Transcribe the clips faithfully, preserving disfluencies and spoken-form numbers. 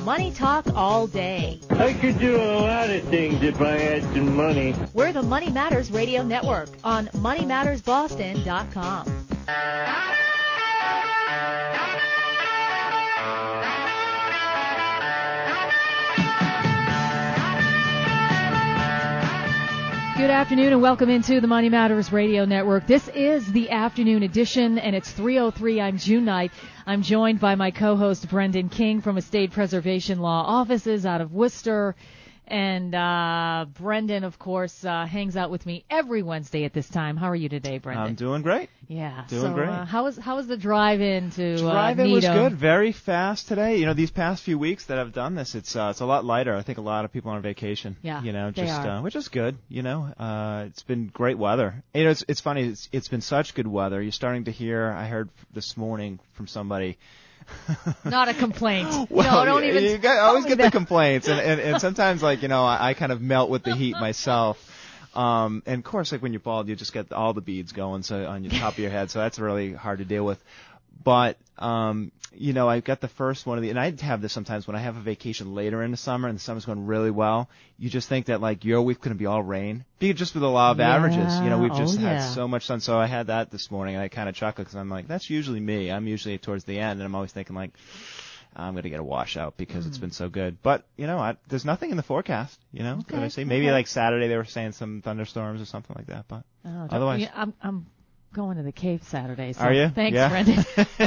Money talk all day. I could do a lot of things if I had some money. We're the Money Matters Radio Network on money matters boston dot com. Good afternoon and welcome into the Money Matters Radio Network. This is the afternoon edition, and it's three oh three. I'm June Knight. I'm joined by my co-host Brendan King from Estate Preservation Law Offices out of Worcester. And uh, Brendan, of course, uh, hangs out with me every Wednesday at this time. How are you today, Brendan? I'm doing great. Yeah. Doing so, great. Uh, how was how was the drive-in to Drive-in uh, was Needham? good. Very fast today. You know, these past few weeks that I've done this, it's uh, it's a lot lighter. I think a lot of people are on vacation. Yeah, You know, they just are. Uh, which is good. You know, uh, it's been great weather. You know, it's it's funny. It's it's been such good weather. You're starting to hear. I heard this morning from somebody. Not a complaint. Well, no, don't you, even. you get, I always tell me get the that. complaints, and, and and sometimes like you know I, I kind of melt with the heat myself. Um, and of course, like when you're bald, you just get all the beads going so on your top of your head, so that's really hard to deal with. But um, you know, I got the first one of the, and I have this sometimes when I have a vacation later in the summer and the summer's going really well. You just think that like your week's going to be all rain, because just with the law of Yeah. averages, you know, we've just Oh, had yeah. so much sun. So I had that this morning, and I kind of chuckled because I'm like, that's usually me. I'm usually towards the end, and I'm always thinking like, I'm going to get a washout because Mm. it's been so good. But, you know, I, there's nothing in the forecast, you know, Okay, that I say. Maybe okay. like Saturday they were saying some thunderstorms or something like that. But Oh, don't- otherwise. yeah, I'm, I'm going to the Cape Saturday. So Are you? Thanks, Yeah. Brendan.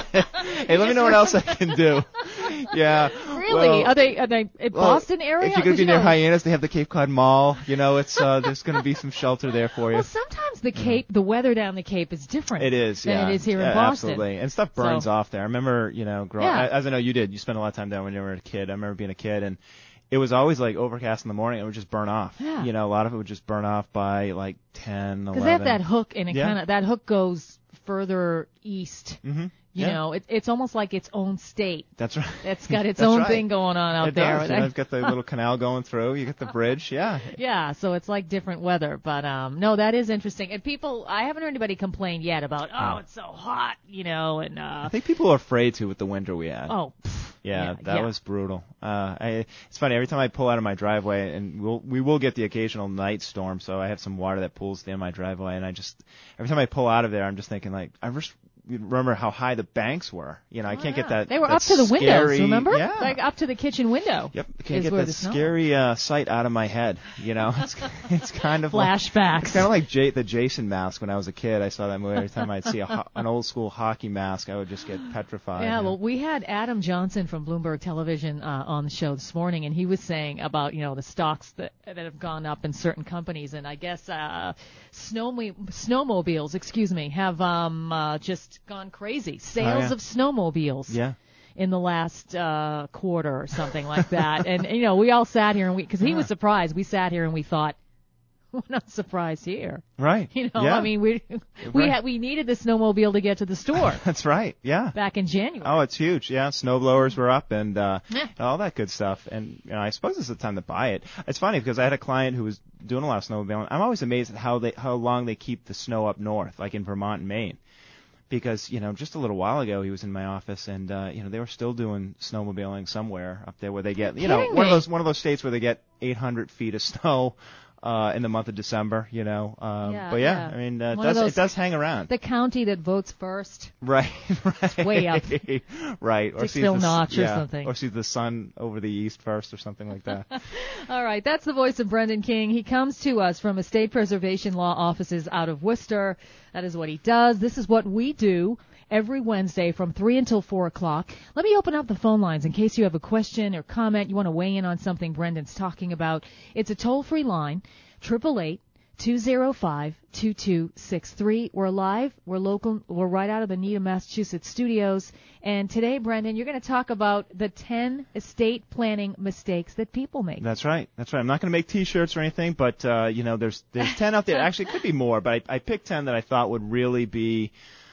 Hey, let me know what else I can do. Yeah. Really? Well, are they are they in well, Boston area? If you're going 'Cause, to be you near know, Hyannis, they have the Cape Cod Mall. You know, it's uh, there's going to be some shelter there for you. Well, sometimes the Cape, the weather down the Cape is different. It is, than yeah. it is here yeah, in Boston. Absolutely. And stuff burns So- off there. I remember, you know, growing, Yeah. as I know you did, you spent a lot of time down when you were a kid. I remember being a kid, and it was always like overcast in the morning. It would just burn off. Yeah. You know, a lot of it would just burn off by like ten, eleven. Because they have that hook, and it Yeah. kind of that hook goes further east. Mm-hmm. You yeah. know, it, it's almost like its own state. That's right. It's got its That's own right. thing going on out it there. Does. You know, it's got the little canal going through. You got the bridge. Yeah. Yeah, so it's like different weather. But um no, that is interesting. And people, I haven't heard anybody complain yet about, oh, it's so hot, you know, and uh I think people are afraid to with the winter we had. oh, pff, Yeah, yeah, that yeah. was brutal. Uh, I, it's funny, every time I pull out of my driveway, and we'll, we will get the occasional night storm, so I have some water that pools down my driveway, and I just, every time I pull out of there, I'm just thinking, like, I just remember how high the banks were. You know, I Oh, can't yeah. get that. They were that up to the windows, scary, remember? Yeah. Like up to the kitchen window. Yep, I can't is get where that the snow scary uh, sight out of my head. You know, it's it's kind of like, Flashbacks. it's kind of like J- the Jason mask when I was a kid. I saw that movie. Every time I'd see a ho- an old school hockey mask, I would just get petrified. Yeah, you know. well, we had Adam Johnson from Bloomberg Television uh, on the show this morning, and he was saying about, you know, the stocks that that have gone up in certain companies, and I guess uh, snow snowmobiles, excuse me, have um uh, just gone crazy. Sales yeah. of snowmobiles. Yeah. In the last uh, quarter or something like that, and you know, we all sat here and we, because he Yeah. was surprised. We sat here and we thought, we're not surprised here. Right. You know, yeah. I mean, we we Right. had we needed the snowmobile to get to the store That's right. Yeah. back in January. Oh, it's huge. Yeah, snowblowers were up and uh, Yeah. all that good stuff. And you know, I suppose it's the time to buy it. It's funny because I had a client who was doing a lot of snowmobiling. I'm always amazed at how they how long they keep the snow up north, like in Vermont and Maine. Because, you know, just a little while ago he was in my office and, uh, you know, they were still doing snowmobiling somewhere up there where they get, you know, kidding one of me? those one of those states where they get eight hundred feet of snow uh, in the month of December, you know. Um, Yeah, but yeah, yeah. I mean, uh, it One of does, those- it does hang around. The county that votes first. Right, right. way up. Right. Or sees Dixville the, Notch or yeah, something. Or sees the sun over the east first or something like that. All right, that's the voice of Brendan King. He comes to us from Estate Preservation Law Offices out of Worcester. That is what he does. This is what we do every Wednesday from three until four o'clock. Let me open up the phone lines in case you have a question or comment, you want to weigh in on something Brendan's talking about. It's a toll-free line, eight eight eight, two oh five, two two six three. We're live. We're local. We're right out of the Needham, Massachusetts studios. And today, Brendan, you're going to talk about the ten estate planning mistakes that people make. That's right. That's right. I'm not going to make T-shirts or anything, but uh, you know, there's there's ten out there. Actually, it could be more, but I, I picked ten that I thought would really be,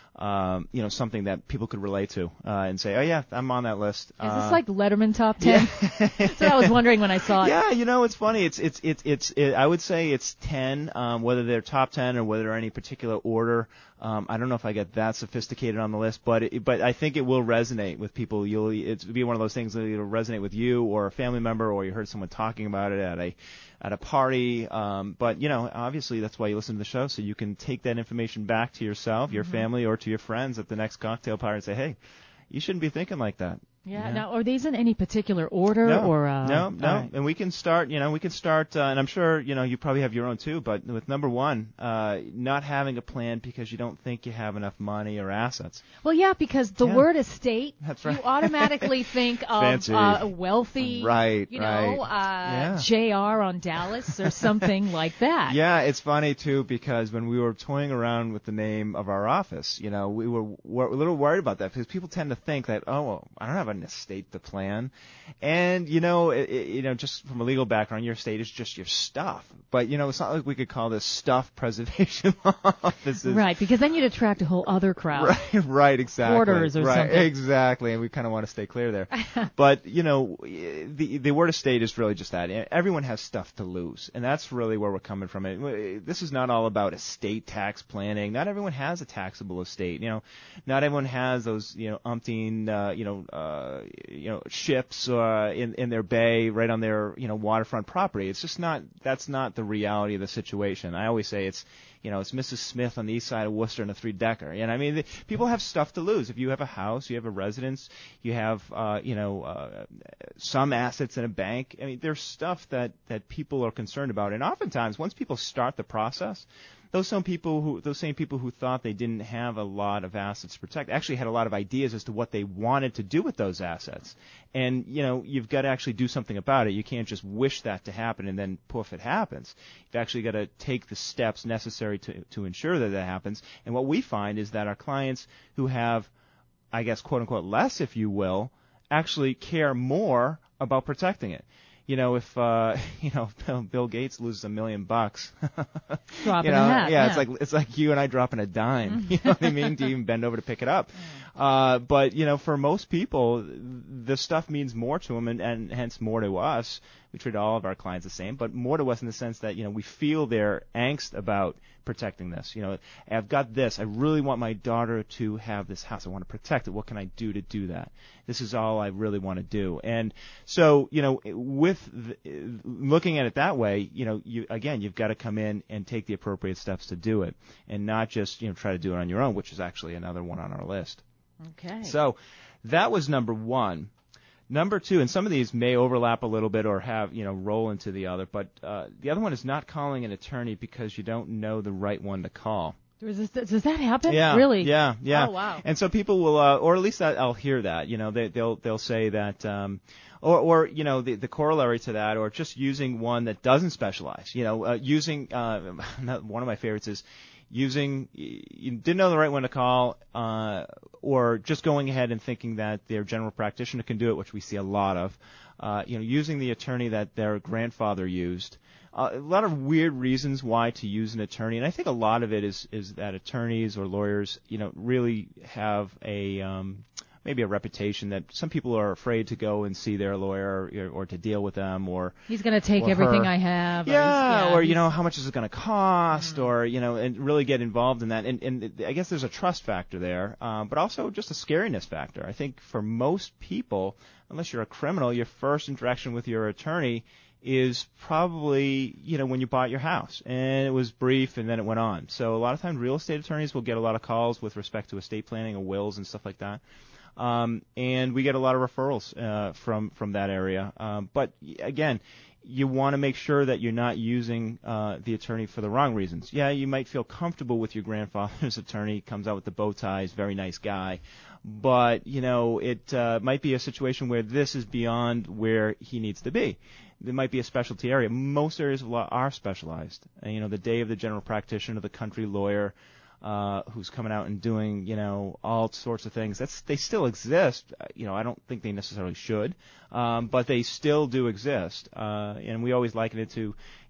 um, you know, something that people could relate to uh, and say, oh yeah, I'm on that list. Is uh, this like Letterman top ten? That's what I was wondering when I saw it. Yeah, you know, it's funny. It's it's it's it's. It, I would say it's ten, um, whether they're top ten or whether they're any particular order. Um, I don't know if I get that sophisticated on the list, but it, but I think it will resonate with people. You'll it'll be one of those things that will resonate with you or a family member, or you heard someone talking about it at a at a party. Um, but you know, obviously that's why you listen to the show, so you can take that information back to yourself, your mm-hmm. family, or to your friends at the next cocktail party and say, hey, you shouldn't be thinking like that. Yeah. Yeah. Now, are these in any particular order no, or? Uh, no, no. right. And we can start. You know, we can start. Uh, and I'm sure you know you probably have your own too. But with number one, uh, not having a plan because you don't think you have enough money or assets. Well, yeah, because the Yeah. word estate, That's right. you automatically think of Fancy. uh, wealthy, right? You know, right. uh, yeah. J R on Dallas or something like that. Yeah, it's funny too because when we were toying around with the name of our office, you know, we were, were a little worried about that because people tend to think that, oh, well, I don't have an estate to plan. And you know, it, it, you know, just from a legal background, your estate is just your stuff. But you know, it's not like we could call this stuff preservation offices. Right, because then you'd attract a whole other crowd. Right, right, exactly. Hoarders or right, something. Exactly, and we kind of want to stay clear there. But you know, the the word estate is really just that. Everyone has stuff to lose, and that's really where we're coming from. It. This is not all about estate tax planning. Not everyone has a taxable estate. You know, not everyone has those you know umpteen uh, you know uh, you know. ships uh, in in their bay right on their you know waterfront property. It's just not that's not the reality of the situation. I always say it's you know it's Missus Smith on the east side of Worcester in a three decker. And I mean the, people have stuff to lose. If you have a house, you have a residence, you have uh, you know uh, some assets in a bank. I mean there's stuff that that people are concerned about. And oftentimes once people start the process, Those some people who, those same people who thought they didn't have a lot of assets to protect, actually had a lot of ideas as to what they wanted to do with those assets. And you know, you've got to actually do something about it. You can't just wish that to happen and then poof, it happens. You've actually got to take the steps necessary to to ensure that that happens. And what we find is that our clients who have, I guess, quote unquote, less, if you will, actually care more about protecting it. You know, if uh, you know Bill Gates loses a million bucks, dropping you know, a hat, yeah, yeah, it's like it's like you and I dropping a dime. You know what I mean? To even bend over to pick it up. Uh, but you know, for most people, the stuff means more to them, and, and hence more to us. We treat all of our clients the same, but more to us in the sense that you know we feel their angst about protecting this. You know, I've got this. I really want my daughter to have this house. I want to protect it. What can I do to do that? This is all I really want to do. And so, you know, with the, looking at it that way, you know, you again, you've got to come in and take the appropriate steps to do it, and not just you know try to do it on your own, which is actually another one on our list. Okay. So that was number one. Number two, and some of these may overlap a little bit or have, you know, roll into the other, but uh, the other one is not calling an attorney because you don't know the right one to call. Does, this, does that happen? Yeah, Really? Yeah, yeah. Oh, wow. And so people will, uh, or at least that, I'll hear that, you know, they, they'll they'll say that, um, or, or you know, the, the corollary to that, or just using one that doesn't specialize, you know, uh, using, uh, one of my favorites is, using, you didn't know the right one to call, uh, or just going ahead and thinking that their general practitioner can do it, which we see a lot of, uh, you know, using the attorney that their grandfather used. Uh, a lot of weird reasons why to use an attorney, and I think a lot of it is, is that attorneys or lawyers, you know, really have a, um, maybe a reputation that some people are afraid to go and see their lawyer or, or to deal with them, or he's going to take or everything her. I have. Yeah, or, yeah, or you know, how much is it going to cost, mm. or you know, and really get involved in that. And, and I guess there's a trust factor there, um, but also just a scariness factor. I think for most people, unless you're a criminal, your first interaction with your attorney is probably, you know, when you bought your house, and it was brief and then it went on. So a lot of times real estate attorneys will get a lot of calls with respect to estate planning or wills and stuff like that. Um, and we get a lot of referrals uh, from from that area. Um, but again, you want to make sure that you're not using uh, the attorney for the wrong reasons. Yeah, you might feel comfortable with your grandfather's attorney, comes out with the bow ties, very nice guy. But, you know, it uh, might be a situation where this is beyond where he needs to be. There might be a specialty area. Most areas of law are specialized. And, you know, the day of the general practitioner, the country lawyer, Uh, who's coming out and doing, you know, all sorts of things. That's they still exist. You know, I don't think they necessarily should, um, but they still do exist. Uh, and we always liken it to,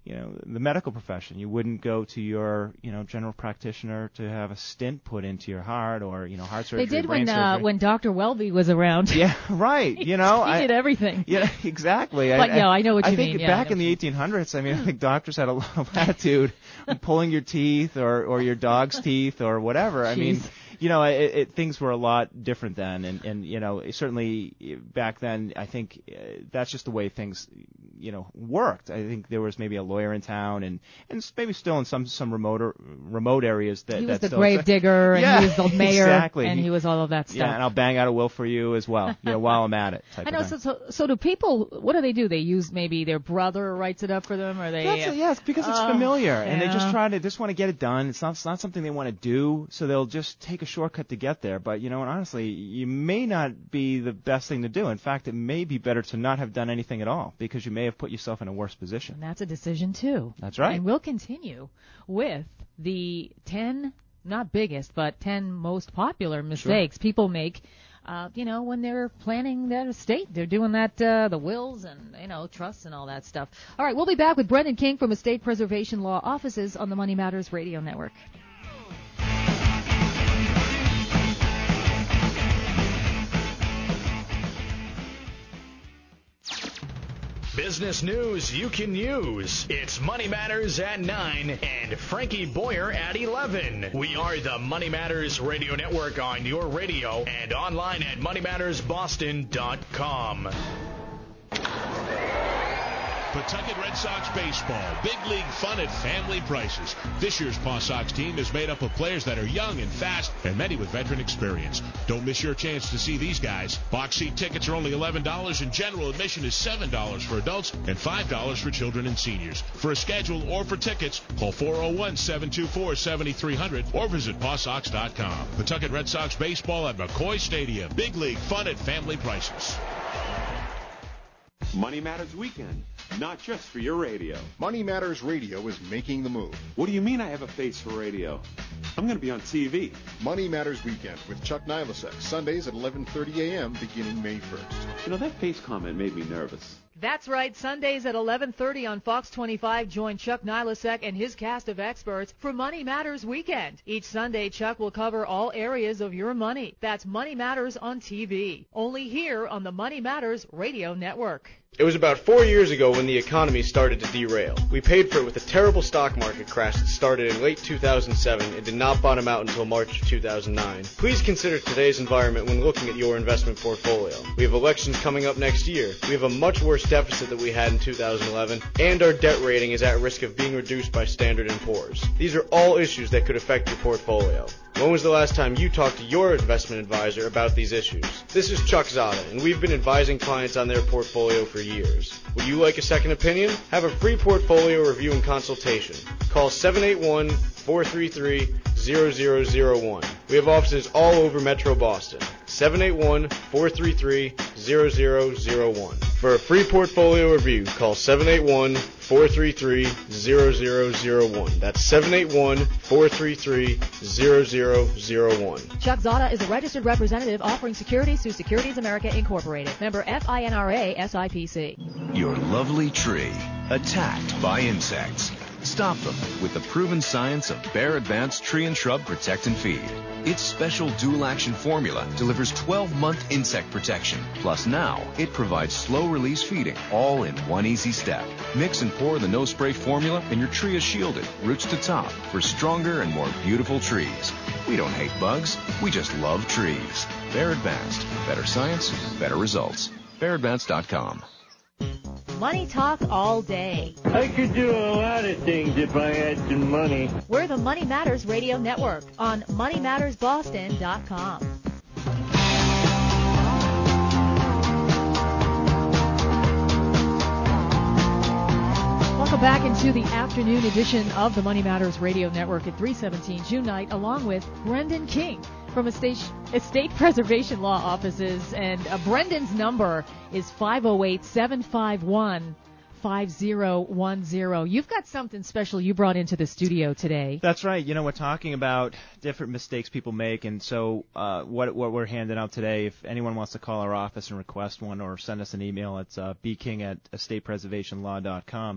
you know, the medical profession. You wouldn't go to your, you know, general practitioner to have a stent put into your heart or, you know, heart surgery. They did brain when uh, surgery. when Doctor Welby was around. Yeah, right. You know, he I, did everything. Yeah, exactly. But I, no, I know what you I think mean. Yeah, back in the eighteen hundreds, I mean, I think doctors had a lot of latitude pulling your teeth or, or your dog's teeth or whatever. I mean, you know, it, it, things were a lot different then, and, and you know, certainly back then, I think uh, that's just the way things, you know, worked. I think there was maybe a lawyer in town, and, and maybe still in some some remote remote areas that he was that the still, grave digger, and yeah, he was the mayor, exactly. and he was all of that stuff. Yeah, and I'll bang out a will for you as well, you know, while I'm at it. Type I know. of thing. So, so, so do people? What do they do? They use maybe their brother writes it up for them, or they? That's, yeah, it's because it's uh, familiar, and yeah. they just try to just want to get it done. It's not it's not something they want to do, so they'll just take a shortcut to get there. But you know, and honestly, you may not be the best thing to do. In fact, it may be better to not have done anything at all because you may have put yourself in a worse position. And that's a decision too. That's right. And we'll continue with the ten, not biggest, but ten most popular mistakes Sure. people make. Uh, you know, when they're planning their estate, they're doing that, uh, the wills and, you know, trusts and all that stuff. All right, we'll be back with Brendan King from Estate Preservation Law Offices on the Money Matters Radio Network. Business news you can use. It's Money Matters at nine and Frankie Boyer at eleven. We are the Money Matters Radio Network on your radio and online at money matters boston dot com. Pawtucket Red Sox baseball. Big league fun at family prices. This year's Paw Sox team is made up of players that are young and fast and many with veteran experience. Don't miss your chance to see these guys. Box seat tickets are only eleven dollars and general admission is seven dollars for adults and five dollars for children and seniors. For a schedule or for tickets, call four oh one, seven two four, seven three hundred or visit paw sox dot com. Pawtucket Red Sox baseball at McCoy Stadium. Big league fun at family prices. Money Matters Weekend, not just for your radio. Money Matters Radio is making the move. What do you mean I have a face for radio? I'm going to be on T V. Money Matters Weekend with Chuck Nilasek, Sundays at eleven thirty a.m. beginning May first. You know, that face comment made me nervous. That's right. Sundays at eleven thirty on Fox twenty-five, join Chuck Nilasek and his cast of experts for Money Matters Weekend. Each Sunday, Chuck will cover all areas of your money. That's Money Matters on T V, only here on the Money Matters Radio Network. It was about four years ago when the economy started to derail. We paid for it with a terrible stock market crash that started in late two thousand seven and did not bottom out until March of two thousand nine. Please consider today's environment when looking at your investment portfolio. We have elections coming up next year. We have a much worse deficit than we had in two thousand eleven, and our debt rating is at risk of being reduced by Standard and Poor's. These are all issues that could affect your portfolio. When was the last time you talked to your investment advisor about these issues? This is Chuck Zada, and we've been advising clients on their portfolio for years. Would you like a second opinion? Have a free portfolio review and consultation. Call seven eight one, four three three, zero zero zero one. We have offices all over Metro Boston. seven eight one, four three three, zero zero zero one. For a free portfolio review, call seven eight one, four three three, zero zero zero one. That's seven eight one, four three three, zero zero zero one. Chuck Zada is a registered representative offering securities through Securities America Incorporated. Member F I N R A S I P C. Your lovely tree attacked by insects. Stop them with the proven science of Bayer Advanced Tree and Shrub Protect and Feed. Its special dual-action formula delivers twelve-month insect protection. Plus now, it provides slow-release feeding, all in one easy step. Mix and pour the no-spray formula, and your tree is shielded, roots to top, for stronger and more beautiful trees. We don't hate bugs, we just love trees. Bayer Advanced. Better science, better results. Bayer Advanced dot com. Money talk all day. I could do a lot of things if I had some money. We're the Money Matters Radio Network on money matters boston dot com. Welcome back into the afternoon edition of the Money Matters Radio Network at three seventeen June night, along with Brendan King from Estate, Estate Preservation Law Offices. And uh, Brendan's number is five oh eight, seven five one, five oh one oh. You've got something special you brought into the studio today. That's right. You know, we're talking about different mistakes people make, and so uh, what what we're handing out today, if anyone wants to call our office and request one or send us an email, it's uh, bking at estate preservation law dot com.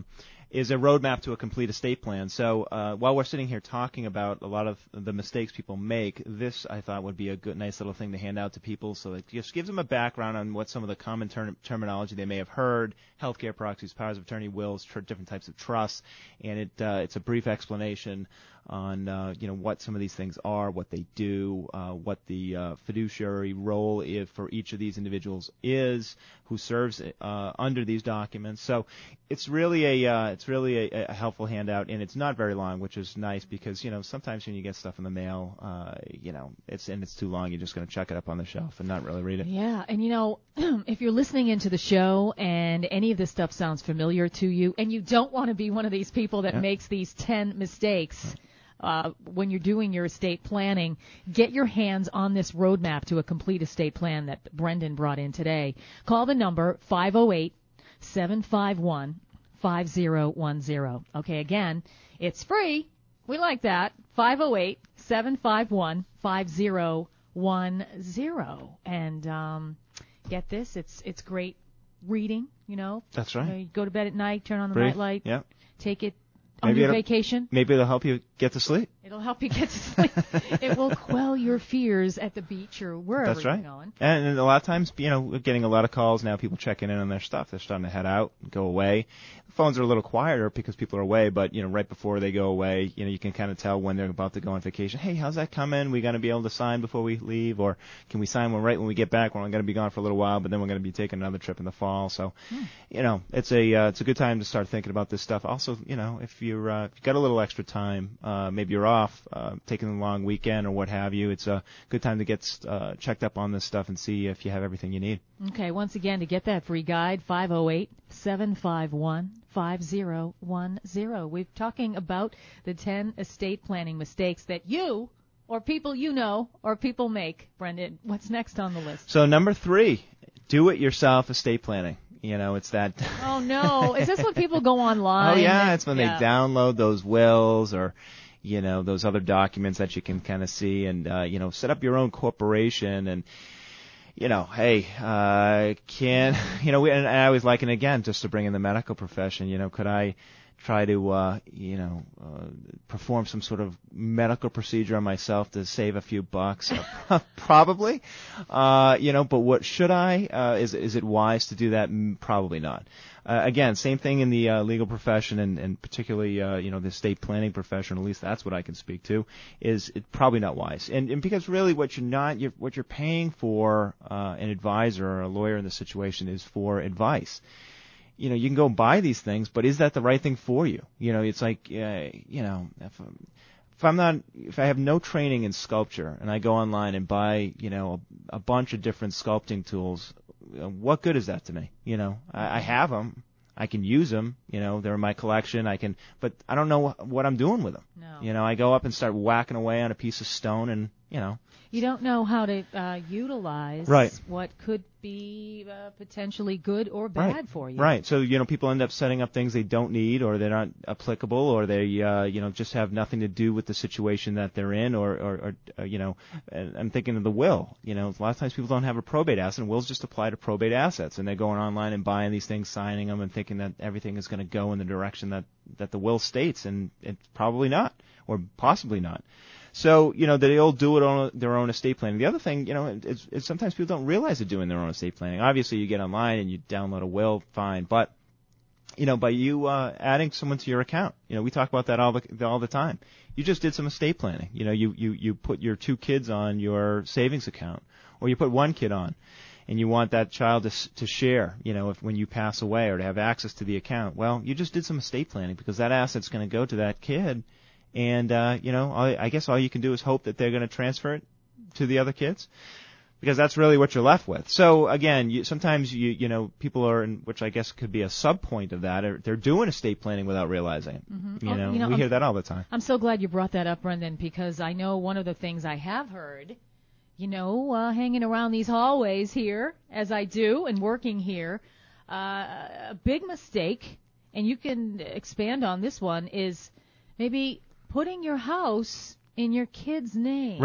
is a roadmap to a complete estate plan. So uh, while we're sitting here talking about a lot of the mistakes people make, this I thought would be a good, nice little thing to hand out to people. So it just gives them a background on what some of the common ter- terminology they may have heard: healthcare proxies, powers of attorney, wills, tr- different types of trusts, and it uh, it's a brief explanation on uh, you know what some of these things are, what they do, uh, what the uh, fiduciary role if for each of these individuals is, who serves uh, under these documents. So it's really a uh, it's really a, a helpful handout, and it's not very long, which is nice because you know sometimes when you get stuff in the mail, uh, you know it's and it's too long, you're just going to chuck it up on the shelf and not really read it. Yeah, and you know if you're listening into the show and any of this stuff sounds familiar to you, and you don't want to be one of these people that yeah. makes these ten mistakes. Uh, when you're doing your estate planning, get your hands on this roadmap to a complete estate plan that Brendan brought in today. Call the number five oh eight, seven five one, five oh one oh. Okay, again, it's free. We like that. five oh eight, seven five one, five oh one oh. And um, get this, it's it's great reading, you know. That's right. You know, you go to bed at night, turn on the Brief. nightlight, Yeah. take it Maybe on your it'll- vacation. Maybe it'll help you get to sleep. It'll help you get to sleep. It will quell your fears at the beach or wherever That's right. you're going. And, and a lot of times, you know, we're getting a lot of calls now, people checking in on their stuff. They're starting to head out, go away. The phones are a little quieter because people are away, but, you know, right before they go away, you know, you can kind of tell when they're about to go on vacation. Hey, how's that coming? We going to be able to sign before we leave? Or can we sign one right when we get back? We're only going to be gone for a little while, but then we're going to be taking another trip in the fall. So, Hmm. you know, it's a uh, it's a good time to start thinking about this stuff. Also, you know, if you're uh, if you've got a little extra time, uh, maybe you're off, uh, taking a long weekend or what have you, it's a good time to get uh, checked up on this stuff and see if you have everything you need. Okay, once again, to get that free guide, five oh eight, seven five one, five oh one oh. We're talking about the ten estate planning mistakes that you or people you know or people make. Brendan, what's next on the list? So number three, do-it-yourself estate planning. You know, it's that. Oh, no. Is this when people go online? Oh, yeah. and- It's when yeah. they download those wills or, you know, those other documents that you can kind of see and, uh, you know, set up your own corporation and, you know, hey, uh, can, you know, we, and I always liken again just to bring in the medical profession, you know, could I try to, uh, you know, uh, perform some sort of medical procedure on myself to save a few bucks? Probably. Uh, you know, but what should I? Uh, is, is it wise to do that? Mm, Probably not. Uh, again, same thing in the uh, legal profession and, and particularly, uh, you know, the estate planning profession, at least that's what I can speak to, is it probably not wise. And, and because really what you're not, you're, what you're paying for, uh, an advisor or a lawyer in this situation is for advice. You know, you can go buy these things, but is that the right thing for you? You know, it's like, uh, you know, if, if I'm not, if I have no training in sculpture and I go online and buy, you know, a, a bunch of different sculpting tools, what good is that to me? You know, I, I have them. I can use them. You know, they're in my collection. I can, but I don't know what I'm doing with them. No. You know, I go up and start whacking away on a piece of stone and, you know. You don't know how to uh, utilize Right. what could be uh, potentially good or bad Right. for you. Right. So, you know, people end up setting up things they don't need or they're not applicable or they, uh, you know, just have nothing to do with the situation that they're in or, or, or uh, you know, and I'm thinking of the will. You know, a lot of times people don't have a probate asset and wills just apply to probate assets and they're going online and buying these things, signing them and thinking that everything is going to go in the direction that, that the will states and it's probably not or possibly not. So, you know, they all do it on their own estate planning. The other thing, you know, is, is sometimes people don't realize they're doing their own estate planning. Obviously, you get online and you download a will, fine. But, you know, by you uh, adding someone to your account, you know, we talk about that all the all the time. You just did some estate planning. You know, you, you, you put your two kids on your savings account or you put one kid on. And you want that child to to share, you know, if when you pass away or to have access to the account. Well, you just did some estate planning because that asset's going to go to that kid. And, uh, you know, all, I guess all you can do is hope that they're going to transfer it to the other kids because that's really what you're left with. So, again, you, sometimes, you you know, people are, in, which I guess could be a sub-point of that, are, they're doing estate planning without realizing it. Mm-hmm. You, Oh, know, you know, we I'm, hear that all the time. I'm so glad you brought that up, Brendan, because I know one of the things I have heard, you know, uh, hanging around these hallways here, as I do, and working here, uh, a big mistake, and you can expand on this one, is maybe putting your house in your kid's name. Right,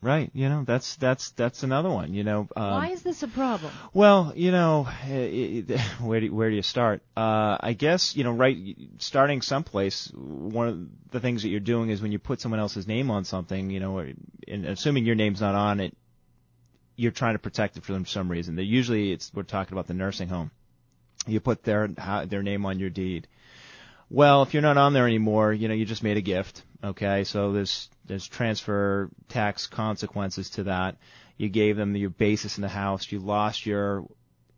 right. You know, that's that's that's another one. You know, um, why is this a problem? Well, you know, it, it, where do where do you start? Uh, I guess you know, right, starting someplace. One of the things that you're doing is when you put someone else's name on something, you know, and assuming your name's not on it, you're trying to protect it for them for some reason. They usually it's we're talking about the nursing home. You put their their name on your deed. Well, if you're not on there anymore, you know, you just made a gift, okay? So there's there's transfer tax consequences to that. You gave them your basis in the house. You lost your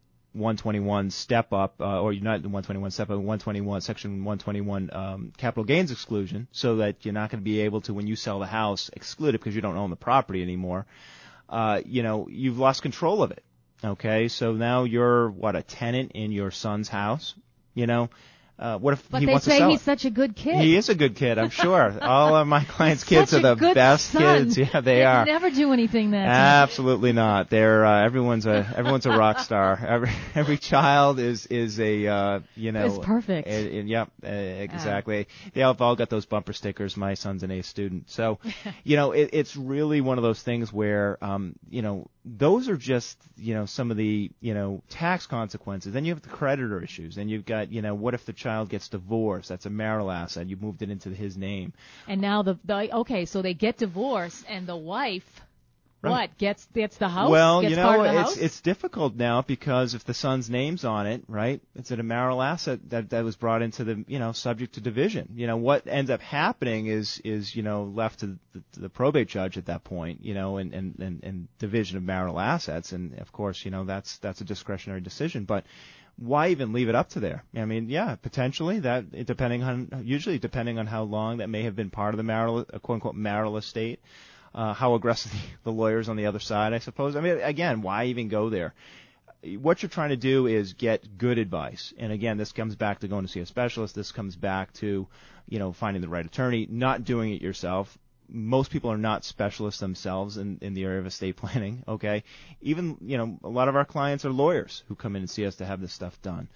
one twenty-one step up, uh, or you're not the one twenty-one step up, one twenty-one, section one twenty-one um, capital gains exclusion, so that you're not going to be able to, when you sell the house, exclude it because you don't own the property anymore. Uh, you know, you've lost control of it, okay? So now you're, what, a tenant in your son's house, you know? Uh, what if but he they wants say to sell he's it? such a good kid. He is a good kid, I'm sure. All of my clients' He's kids such are a the good best son. kids. Yeah, they They'd are. never do anything that Absolutely not. They're uh, everyone's a everyone's a rock star. Every every child is is a uh, you know. It's perfect. And, and, yep, uh, exactly. Ah. They all, have all got those bumper stickers. My son's an A student, so you know it, it's really one of those things where um, you know. Those are just, you know, some of the, you know, tax consequences. Then you have the creditor issues. Then you've got, you know, what if the child gets divorced? That's a marital asset. You moved it into his name. And now the, the okay, so they get divorced, and the wife, right. what, gets gets the house? Well, gets you know, part of the it's house? it's difficult now because if the son's name's on it, right, it's a marital asset that that was brought into the, you know, subject to division. You know, what ends up happening is is you know left to the, to the probate judge at that point, you know, and, and and and division of marital assets, and of course, you know, that's that's a discretionary decision, but. Why even leave it up to there? I mean, yeah, potentially that, depending on, usually depending on how long that may have been part of the marital, quote unquote, marital estate. Uh, how aggressive the lawyers on the other side, I suppose. I mean, again, why even go there? What you're trying to do is get good advice. And again, this comes back to going to see a specialist. This comes back to, you know, finding the right attorney, not doing it yourself. Most people are not specialists themselves in, in the area of estate planning, okay? Even, you know, a lot of our clients are lawyers who come in and see us to have this stuff done.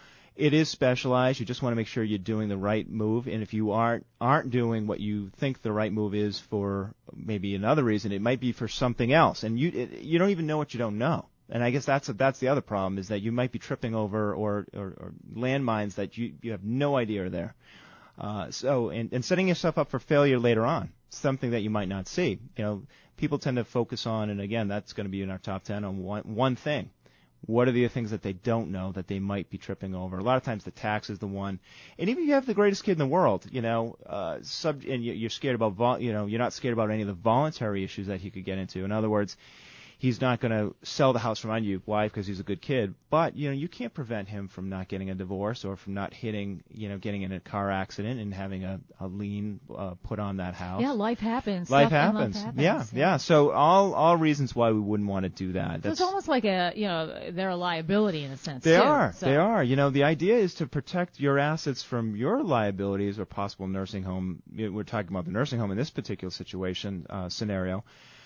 It is specialized. You just want to make sure you're doing the right move. And if you aren't aren't doing what you think the right move is for maybe another reason, it might be for something else. And you it, you don't even know what you don't know. And I guess that's a, that's the other problem is that you might be tripping over or, or, or landmines that you, you have no idea are there. Uh, so and, and setting yourself up for failure later on, something that you might not see. You know, people tend to focus on, and again, that's going to be in our top ten on one one thing. What are the things that they don't know that they might be tripping over? A lot of times the tax is the one. And even if you have the greatest kid in the world, you know, uh, sub, and you're scared about, vol- you know, you're not scared about any of the voluntary issues that he could get into. In other words, he's not going to sell the house from under you. Why? Because he's a good kid. But, you know, you can't prevent him from not getting a divorce or from not hitting, you know, getting in a car accident and having a, a lien uh, put on that house. Yeah, life happens. Life Stuff happens. Life happens. Yeah, yeah, yeah. So all all reasons why we wouldn't want to do that. So it's almost like a, you know, they're a liability in a sense. They too, are. so. They are. You know, the idea is to protect your assets from your liabilities or possible nursing home. We're talking about the nursing home in this particular situation uh, scenario.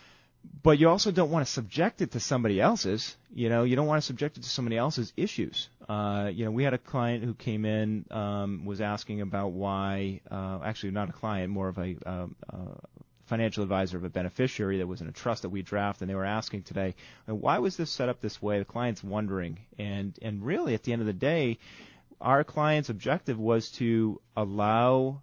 But you also don't want to subject it to somebody else's. You know, you don't want to subject it to somebody else's issues. Uh, you know, we had a client who came in, um, was asking about why, uh, actually not a client, more of a uh, uh, financial advisor of a beneficiary that was in a trust that we draft, and they were asking today, why was this set up this way? The client's wondering. And, and really, at the end of the day, our client's objective was to allow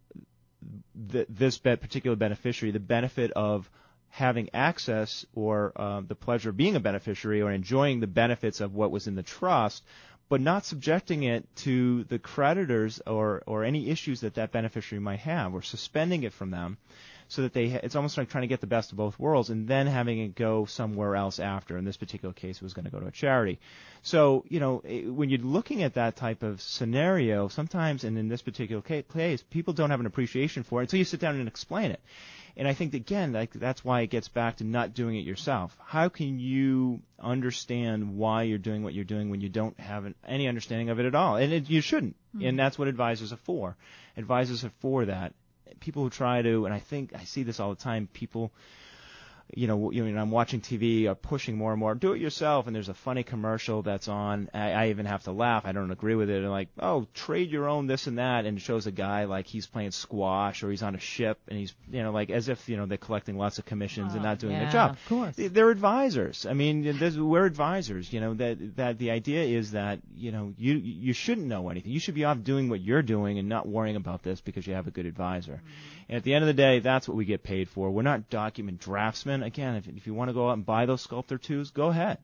the, this particular beneficiary the benefit of having access or uh, the pleasure of being a beneficiary or enjoying the benefits of what was in the trust, but not subjecting it to the creditors or, or any issues that that beneficiary might have, or suspending it from them, so that they ha- it's almost like trying to get the best of both worlds and then having it go somewhere else after. In this particular case, it was going to go to a charity. So, you know, it, when you're looking at that type of scenario, sometimes, and in this particular case, people don't have an appreciation for it until you sit down and explain it. And I think, again, like, that's why it gets back to not doing it yourself. How can you understand why you're doing what you're doing when you don't have an, any understanding of it at all? And it, you shouldn't. Mm-hmm. And that's what advisors are for. Advisors are for that. People who try to, and I think I see this all the time, people you know, you know, I'm watching T V, are pushing more and more, do it yourself, and there's a funny commercial that's on. I, I even have to laugh. I don't agree with it. And like, oh, trade your own this and that, and it shows a guy like he's playing squash or he's on a ship, and he's, you know, like as if, you know, they're collecting lots of commissions oh, and not doing yeah, their job. Of course. They're advisors. I mean, there's, we're advisors. You know, that that the idea is that, you know, you you shouldn't know anything. You should be off doing what you're doing and not worrying about this because you have a good advisor. Mm-hmm. And at the end of the day, that's what we get paid for. We're not document draftsmen. Again, if, if you want to go out and buy those Sculptor twos, go ahead.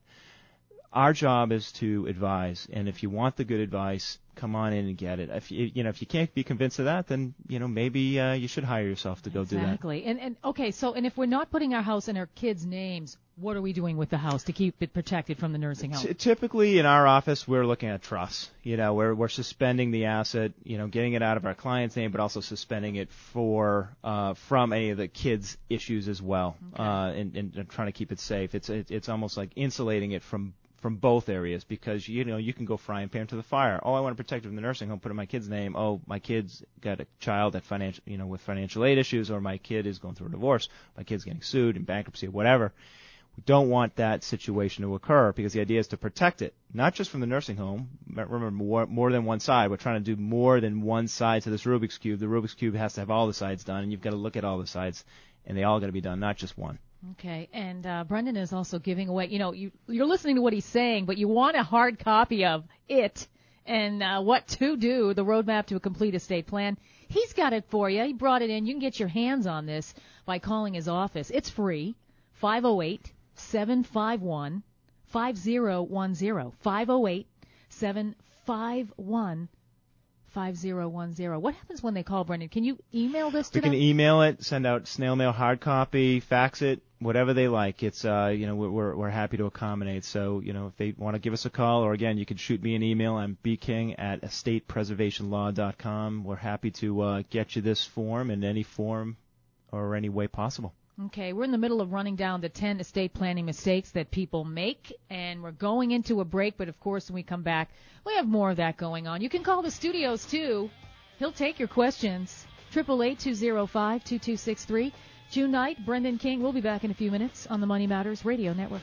Our job is to advise, and if you want the good advice, come on in and get it. If you, you know, if you can't be convinced of that, then, you know, maybe uh, you should hire yourself to go exactly. do that. Exactly. And and okay, so and if we're not putting our house in our kids' names, what are we doing with the house to keep it protected from the nursing home? T- typically, in our office, we're looking at trusts. You know, we're we're suspending the asset, you know, getting it out of our client's name, but also suspending it for uh, from any of the kids' issues as well, okay. uh, and, and, and trying to keep it safe. It's it, it's almost like insulating it from. from both areas, because, you know, you can go frying pan to the fire. Oh, I want to protect it from the nursing home, put in my kid's name. Oh, my kid's got a child that financial, you know, with financial aid issues, or my kid is going through a divorce, my kid's getting sued in bankruptcy or whatever. We don't want that situation to occur, because the idea is to protect it, not just from the nursing home. Remember, more, more than one side. We're trying to do more than one side to this Rubik's Cube. The Rubik's Cube has to have all the sides done, and you've got to look at all the sides, and they all got to be done, not just one. Okay, and uh, Brendan is also giving away, you know, you, you're listening to what he's saying, but you want a hard copy of it and uh, what to do, the roadmap to a complete estate plan. He's got it for you. He brought it in. You can get your hands on this by calling his office. It's free, five oh eight, seven five one, five oh one oh, five oh eight, seven five one, five oh one oh. What happens when they call, Brendan? Can you email this to we them? You can email it, send out snail mail, hard copy, fax it, whatever they like. It's uh, you know, we're we're happy to accommodate. So, you know, if they want to give us a call, or again, you can shoot me an email. I'm bking at estate preservation law dot com. We're happy to uh, get you this form in any form or any way possible. Okay, we're in the middle of running down the ten estate planning mistakes that people make, and we're going into a break, but of course when we come back, we have more of that going on. You can call the studios too. He'll take your questions. eight eight eight, two oh five, two two six three. June Knight, Brendan King. We'll be back in a few minutes on the Money Matters Radio Network.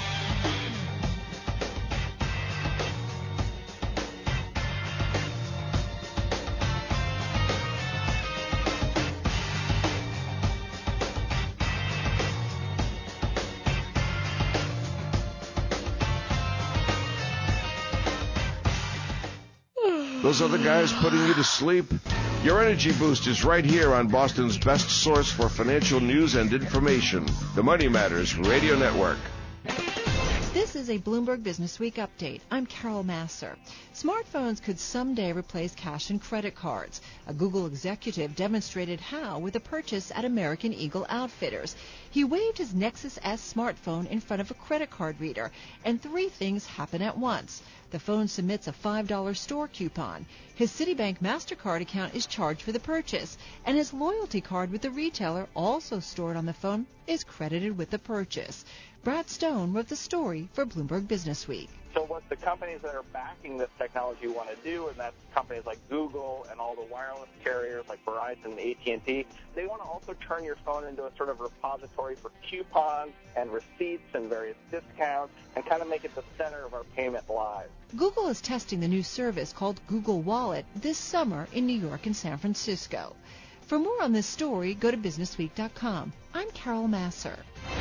Those other guys putting you to sleep? Your energy boost is right here on Boston's best source for financial news and information, the Money Matters Radio Network. This is a Bloomberg Business Week update. I'm Carol Masser. Smartphones could someday replace cash and credit cards. A Google executive demonstrated how with a purchase at American Eagle Outfitters. He waved his Nexus S smartphone in front of a credit card reader, and three things happen at once. The phone submits a five dollar store coupon. His Citibank MasterCard account is charged for the purchase, and his loyalty card with the retailer, also stored on the phone, is credited with the purchase. Brad Stone wrote the story for Bloomberg Business Week. So what the companies that are backing this technology want to do, and that's companies like Google and all the wireless carriers like Verizon and A T and T, they want to also turn your phone into a sort of repository for coupons and receipts and various discounts, and kind of make it the center of our payment lives. Google is testing the new service called Google Wallet this summer in New York and San Francisco. For more on this story, go to business week dot com. I'm Carol Masser.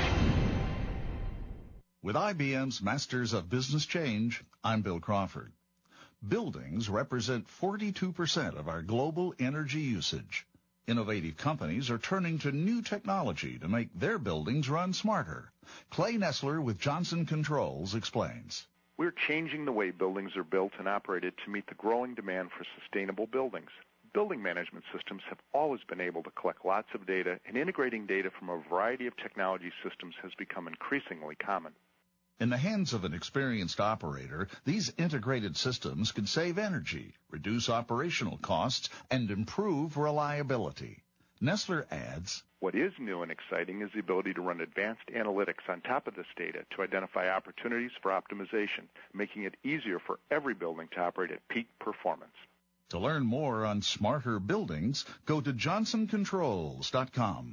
With I B M's Masters of Business Change, I'm Bill Crawford. Buildings represent forty-two percent of our global energy usage. Innovative companies are turning to new technology to make their buildings run smarter. Clay Nessler with Johnson Controls explains. We're changing the way buildings are built and operated to meet the growing demand for sustainable buildings. Building management systems have always been able to collect lots of data, and integrating data from a variety of technology systems has become increasingly common. In the hands of an experienced operator, these integrated systems can save energy, reduce operational costs, and improve reliability. Nessler adds, what is new and exciting is the ability to run advanced analytics on top of this data to identify opportunities for optimization, making it easier for every building to operate at peak performance. To learn more on smarter buildings, go to johnson controls dot com.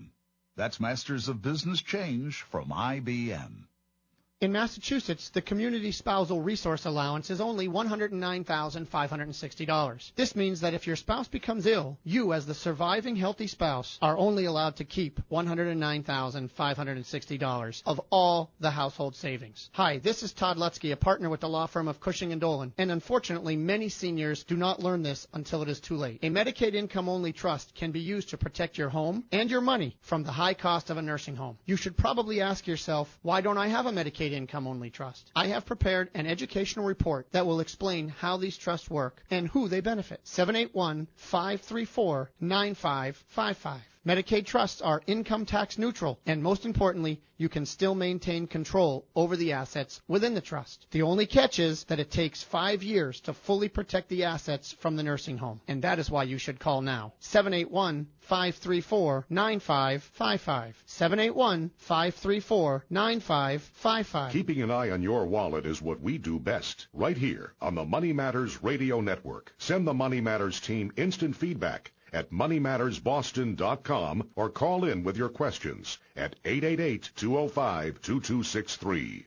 That's Masters of Business Change from I B M. In Massachusetts, the Community Spousal Resource Allowance is only one hundred nine thousand five hundred sixty dollars. This means that if your spouse becomes ill, you as the surviving healthy spouse are only allowed to keep one hundred nine thousand five hundred sixty dollars of all the household savings. Hi, this is Todd Lutsky, a partner with the law firm of Cushing and Dolan, and unfortunately many seniors do not learn this until it is too late. A Medicaid income-only trust can be used to protect your home and your money from the high cost of a nursing home. You should probably ask yourself, why don't I have a Medicaid income-only trust? I have prepared an educational report that will explain how these trusts work and who they benefit. seven eight one, five three four, nine five five five. Medicaid trusts are income tax neutral, and most importantly, you can still maintain control over the assets within the trust. The only catch is that it takes five years to fully protect the assets from the nursing home, and that is why you should call now. seven eight one, five three four, nine five five five. seven eight one, five three four, nine five five five. Keeping an eye on your wallet is what we do best, right here on the Money Matters Radio Network. Send the Money Matters team instant feedback at money matters boston dot com or call in with your questions at eight eight eight, two oh five, two two six three.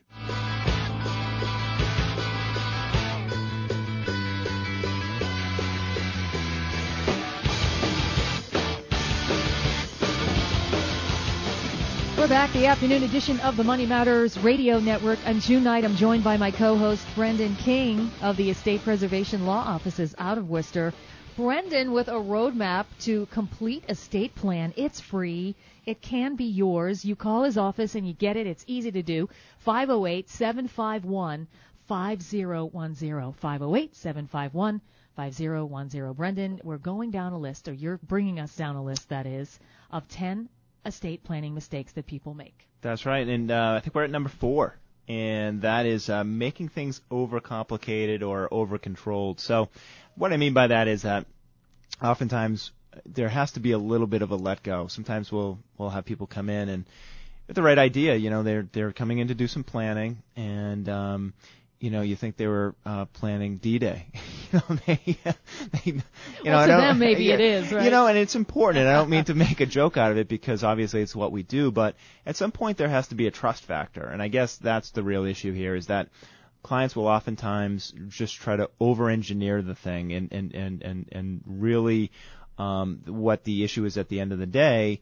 We're back, the afternoon edition of the Money Matters Radio Network. I'm June Knight. I'm joined by my co-host, Brendan King of the Estate Preservation Law Offices out of Worcester. Brendan with a roadmap to complete estate plan. It's free. It can be yours. You call his office and you get it. It's easy to do. five oh eight, seven five one, five oh one oh. five oh eight, seven five one, five oh one oh. Brendan, we're going down a list, or you're bringing us down a list, that is, of ten estate planning mistakes that people make. That's right. And uh, I think we're at number four. And that is uh, making things overcomplicated or over-controlled. So what I mean by that is that oftentimes there has to be a little bit of a let go. Sometimes we'll we'll have people come in and with the right idea, you know, they're they're coming in to do some planning, and um, you know, you think they were uh, planning D-Day. you know, they, they, you well, know, to them maybe yeah, it is, right? You know, and it's important. And I don't mean to make a joke out of it because obviously it's what we do, but at some point there has to be a trust factor, and I guess that's the real issue here is that clients will oftentimes just try to over-engineer the thing, and and and and, and really um, what the issue is at the end of the day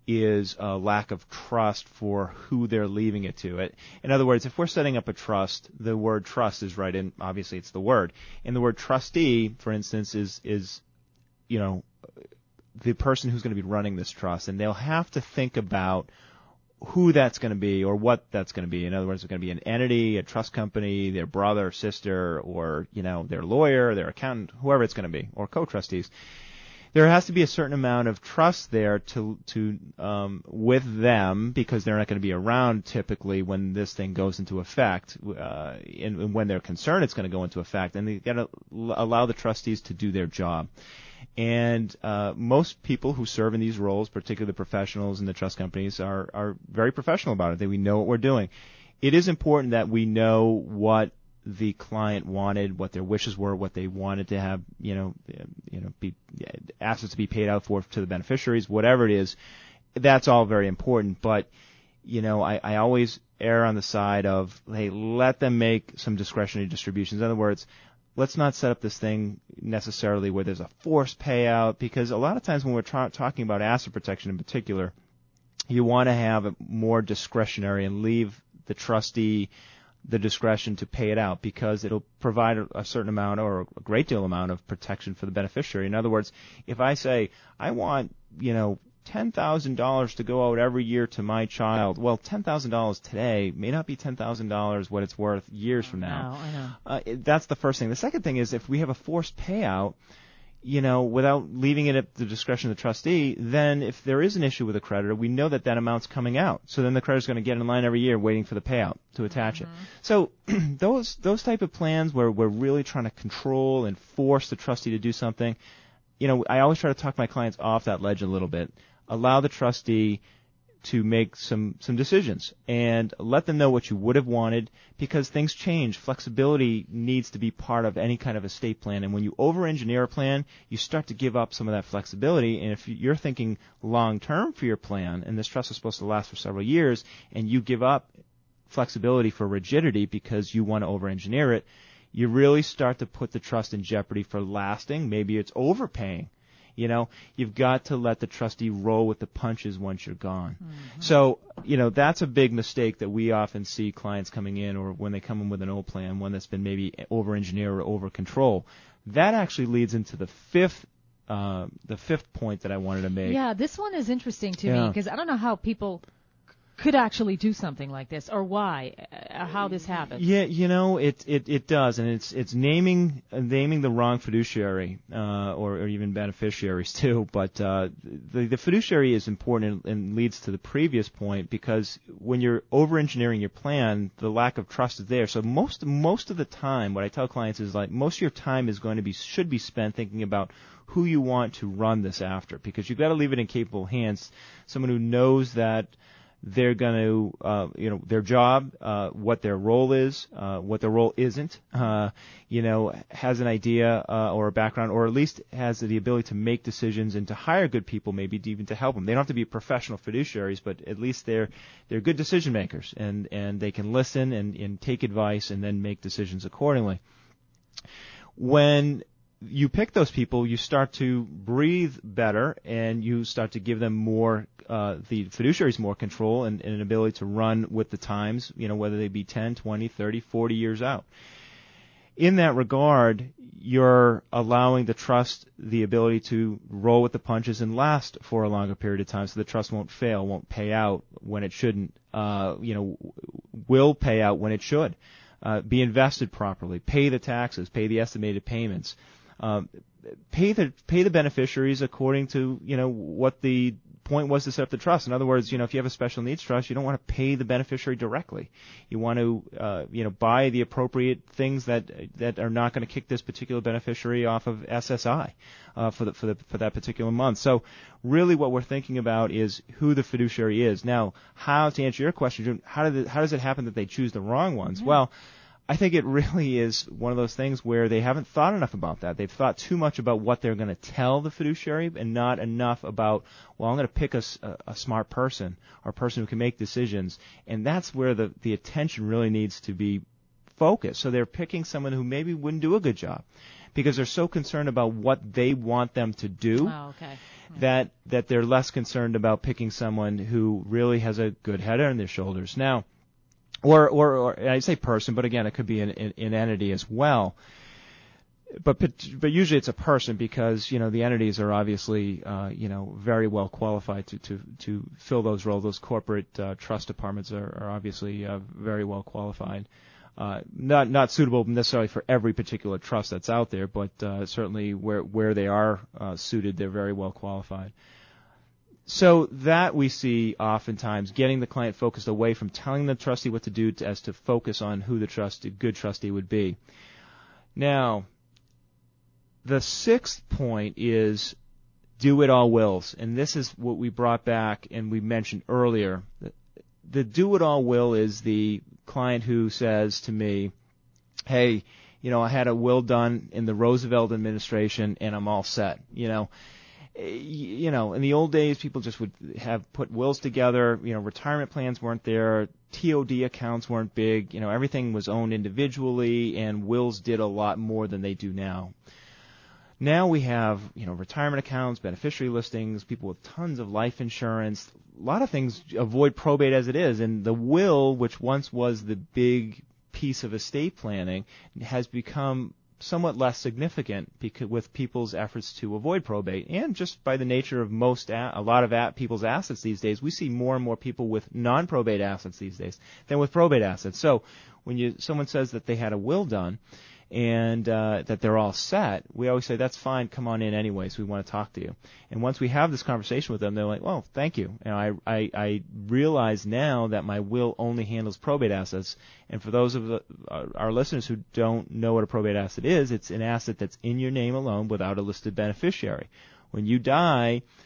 is a lack of trust for who they're leaving it to. It, in other words, if we're setting up a trust, the word trust is right in, obviously it's the word. And the word trustee, for instance, is, is, you know, the person who's going to be running this trust, and they'll have to think about who that's going to be or what that's going to be. In other words, it's going to be an entity, a trust company, their brother, sister, or, you know, their lawyer, their accountant, whoever it's going to be, or co-trustees. There has to be a certain amount of trust there to to um, with them because they're not going to be around typically when this thing goes into effect, uh, and, and when they're concerned it's going to go into effect, and they got to l- allow the trustees to do their job. And uh, most people who serve in these roles, particularly the professionals in the trust companies, are are very professional about it. They we know what we're doing. It is important that we know what the client wanted, what their wishes were, what they wanted to have, you know, you know, be assets to be paid out for to the beneficiaries, whatever it is. That's all very important. But, you know, I, I always err on the side of, hey, let them make some discretionary distributions. In other words, let's not set up this thing necessarily where there's a forced payout, because a lot of times when we're tra- talking about asset protection in particular, you want to have it more discretionary and leave the trustee the discretion to pay it out, because it'll provide a, a certain amount or a great deal amount of protection for the beneficiary. In other words, if I say I want, you know, ten thousand dollars to go out every year to my child, well, ten thousand dollars today may not be ten thousand dollars what it's worth years from now. I know. Uh, it, that's the first thing. The second thing is if we have a forced payout, you know, without leaving it at the discretion of the trustee, then if there is an issue with a creditor, we know that that amount's coming out. So then the creditor's going to get in line every year waiting for the payout to attach mm-hmm. it. So those those type of plans where we're really trying to control and force the trustee to do something, you know, I always try to talk my clients off that ledge a little bit. Allow the trustee to make some, some decisions and let them know what you would have wanted, because things change. Flexibility needs to be part of any kind of estate plan. And when you over-engineer a plan, you start to give up some of that flexibility. And if you're thinking long-term for your plan, and this trust is supposed to last for several years, and you give up flexibility for rigidity because you want to over-engineer it, you really start to put the trust in jeopardy for lasting. Maybe it's overpaying. You know, you've got to let the trustee roll with the punches once you're gone. Mm-hmm. So, you know, that's a big mistake that we often see clients coming in, or when they come in with an old plan, one that's been maybe over-engineered or over-control. That actually leads into the fifth uh, the fifth point that I wanted to make. Yeah, this one is interesting to Yeah. me, because I don't know how people could actually do something like this, or why, uh, how this happens. Yeah, you know, it it, it does, and it's it's naming uh, naming the wrong fiduciary, uh, or, or even beneficiaries too. But uh, the the fiduciary is important, and, and leads to the previous point, because when you're over-engineering your plan, the lack of trust is there. So most most of the time, what I tell clients is, like, most of your time is going to be should be spent thinking about who you want to run this after, because you've got to leave it in capable hands, someone who knows that they're going to, uh, you know, their job, uh, what their role is, uh, what their role isn't, uh, you know, has an idea uh, or a background, or at least has the ability to make decisions and to hire good people, maybe even to help them. They don't have to be professional fiduciaries, but at least they're they're good decision makers, and, and they can listen and, and take advice and then make decisions accordingly. When you pick those people, you start to breathe better, and you start to give them more, uh, the fiduciaries more control and, and an ability to run with the times, you know, whether they be ten, twenty, thirty, forty years out. In that regard, you're allowing the trust the ability to roll with the punches and last for a longer period of time, so the trust won't fail, won't pay out when it shouldn't, uh, you know, will pay out when it should, uh, be invested properly, pay the taxes, pay the estimated payments. Um, pay the pay the beneficiaries according to, you know, what the point was to set up the trust. In other words, you know, if you have a special needs trust, you don't want to pay the beneficiary directly. You want to, uh, you know, buy the appropriate things that that are not going to kick this particular beneficiary off of S S I uh, for the for the for that particular month. So, really, what we're thinking about is who the fiduciary is. Now, how to answer your question, how did it, how does it happen that they choose the wrong ones? Mm-hmm. Well, I think it really is one of those things where they haven't thought enough about that. They've thought too much about what they're going to tell the fiduciary, and not enough about, well, I'm going to pick a, a, a smart person, or a person who can make decisions. And that's where the, the attention really needs to be focused. So they're picking someone who maybe wouldn't do a good job, because they're so concerned about what they want them to do. Oh, okay. Yeah. that that they're less concerned about picking someone who really has a good head on their shoulders. Now, Or, or, or I say person, but again, it could be an, an, an entity as well. But, but usually it's a person, because, you know, the entities are obviously, uh, you know, very well qualified to, to, to fill those roles. Those corporate uh, trust departments are, are obviously uh, very well qualified. Uh, not not suitable necessarily for every particular trust that's out there, but uh, certainly where where they are uh, suited, they're very well qualified. So that we see oftentimes getting the client focused away from telling the trustee what to do to, as to focus on who the trustee, good trustee would be. Now, the sixth point is do-it-all wills, and this is what we brought back and we mentioned earlier. The, the do-it-all will is the client who says to me, hey, you know, I had a will done in the Roosevelt administration and I'm all set, you know. You know, in the old days, people just would have put wills together. You know, retirement plans weren't there. T O D accounts weren't big. You know, everything was owned individually, and wills did a lot more than they do now. Now we have, you know, retirement accounts, beneficiary listings, people with tons of life insurance. A lot of things avoid probate as it is, and the will, which once was the big piece of estate planning, has become somewhat less significant because with people's efforts to avoid probate, and just by the nature of most a, a lot of a, people's assets these days, we see more and more people with non-probate assets these days than with probate assets. So when you someone says that they had a will done and uh, that they're all set, we always say, that's fine, come on in anyways, we want to talk to you. And once we have this conversation with them, they're like, well, thank you. You know, I, I, I realize now that my will only handles probate assets. And for those of the, uh, our listeners who don't know what a probate asset is, it's an asset that's in your name alone without a listed beneficiary. When you die,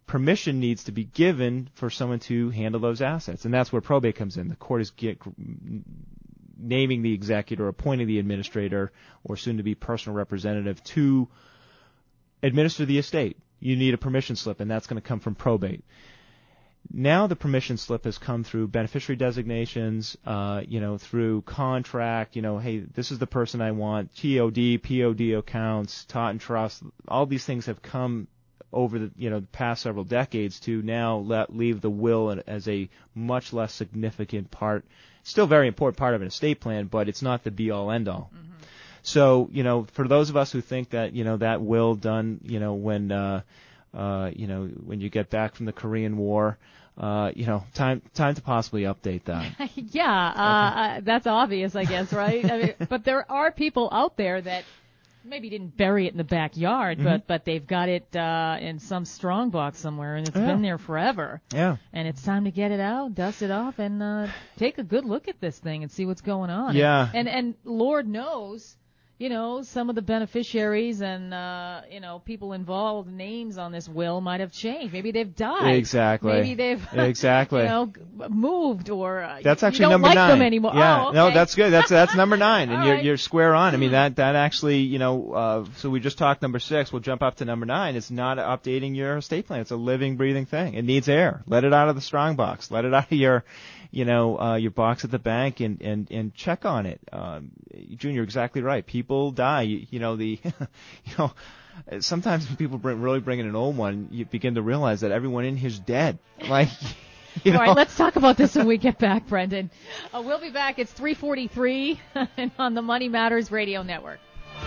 permission needs to be given for someone to handle those assets, and that's where probate comes in. The court is get, naming the executor, appointing the administrator, or soon-to-be personal representative to administer the estate. You need a permission slip, and that's going to come from probate. Now the permission slip has come through beneficiary designations, uh, you know, through contract, you know, hey, this is the person I want, T O D, P O D accounts, Taunton Trust, all these things have come over the, you know, the past several decades to now let, leave the will as a much less significant part, still very important part of an estate plan, but it's not the be-all, end-all. Mm-hmm. So, you know, for those of us who think that, you know, that will done, you know, when, uh, uh, you know, when you get back from the Korean War, uh, you know, time time to possibly update that. yeah, uh, okay. That's obvious, I guess, right? I mean, but there are people out there that maybe didn't bury it in the backyard, mm-hmm. but but they've got it uh, in some strong box somewhere, and it's yeah. been there forever. Yeah. And it's time to get it out, dust it off, and uh, take a good look at this thing and see what's going on. Yeah. And and, and Lord knows, you know, some of the beneficiaries and, uh, you know, people involved, names on this will might have changed. Maybe they've died. Exactly. Maybe they've, exactly. you know, moved or uh, that's actually you don't number like nine. them anymore. Yeah. Oh, okay. No, that's good. That's that's number nine, and you're right. you're square on. I mean, that that actually, you know, uh, so we just talked number six. We'll jump up to number nine. It's not updating your estate plan. It's a living, breathing thing. It needs air. Let it out of the strong box. Let it out of your, you know, uh, your box at the bank, and and and check on it. Um, June, you're exactly right. People die. You, you know the, you know, sometimes when people bring, really bring in an old one, you begin to realize that everyone in here's dead. Like, you know. All right, let's talk about this when we get back, Brendan. Uh, we'll be back. It's three forty-three on the Money Matters Radio Network.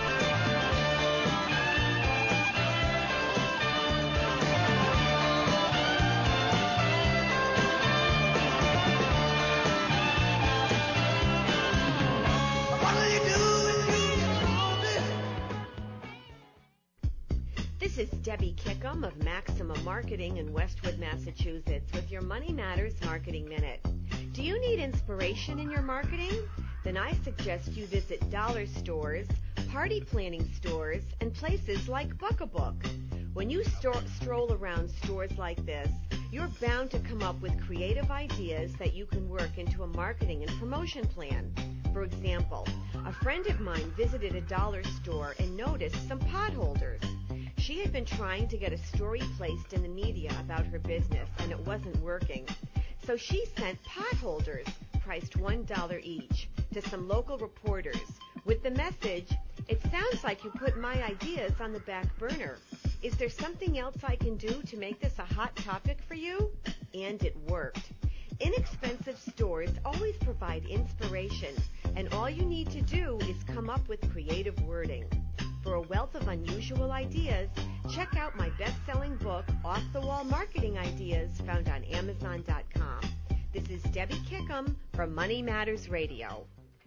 This is Debbie Kickham of Maxima Marketing in Westwood, Massachusetts with your Money Matters Marketing Minute. Do you need inspiration in your marketing? Then I suggest you visit dollar stores, party planning stores, and places like Book-a-Book. When you sto- stroll around stores like this, you're bound to come up with creative ideas that you can work into a marketing and promotion plan. For example, a friend of mine visited a dollar store and noticed some pot holders. She had been trying to get a story placed in the media about her business, and it wasn't working. So she sent pot holders, priced one dollar each, to some local reporters with the message, "It sounds like you put my ideas on the back burner. Is there something else I can do to make this a hot topic for you?" And it worked. Inexpensive stores always provide inspiration, and all you need to do is come up with creative wording. For a wealth of unusual ideas, check out my best-selling book, Off the Wall Marketing Ideas, found on Amazon dot com. This is Debbie Kickham from Money Matters Radio.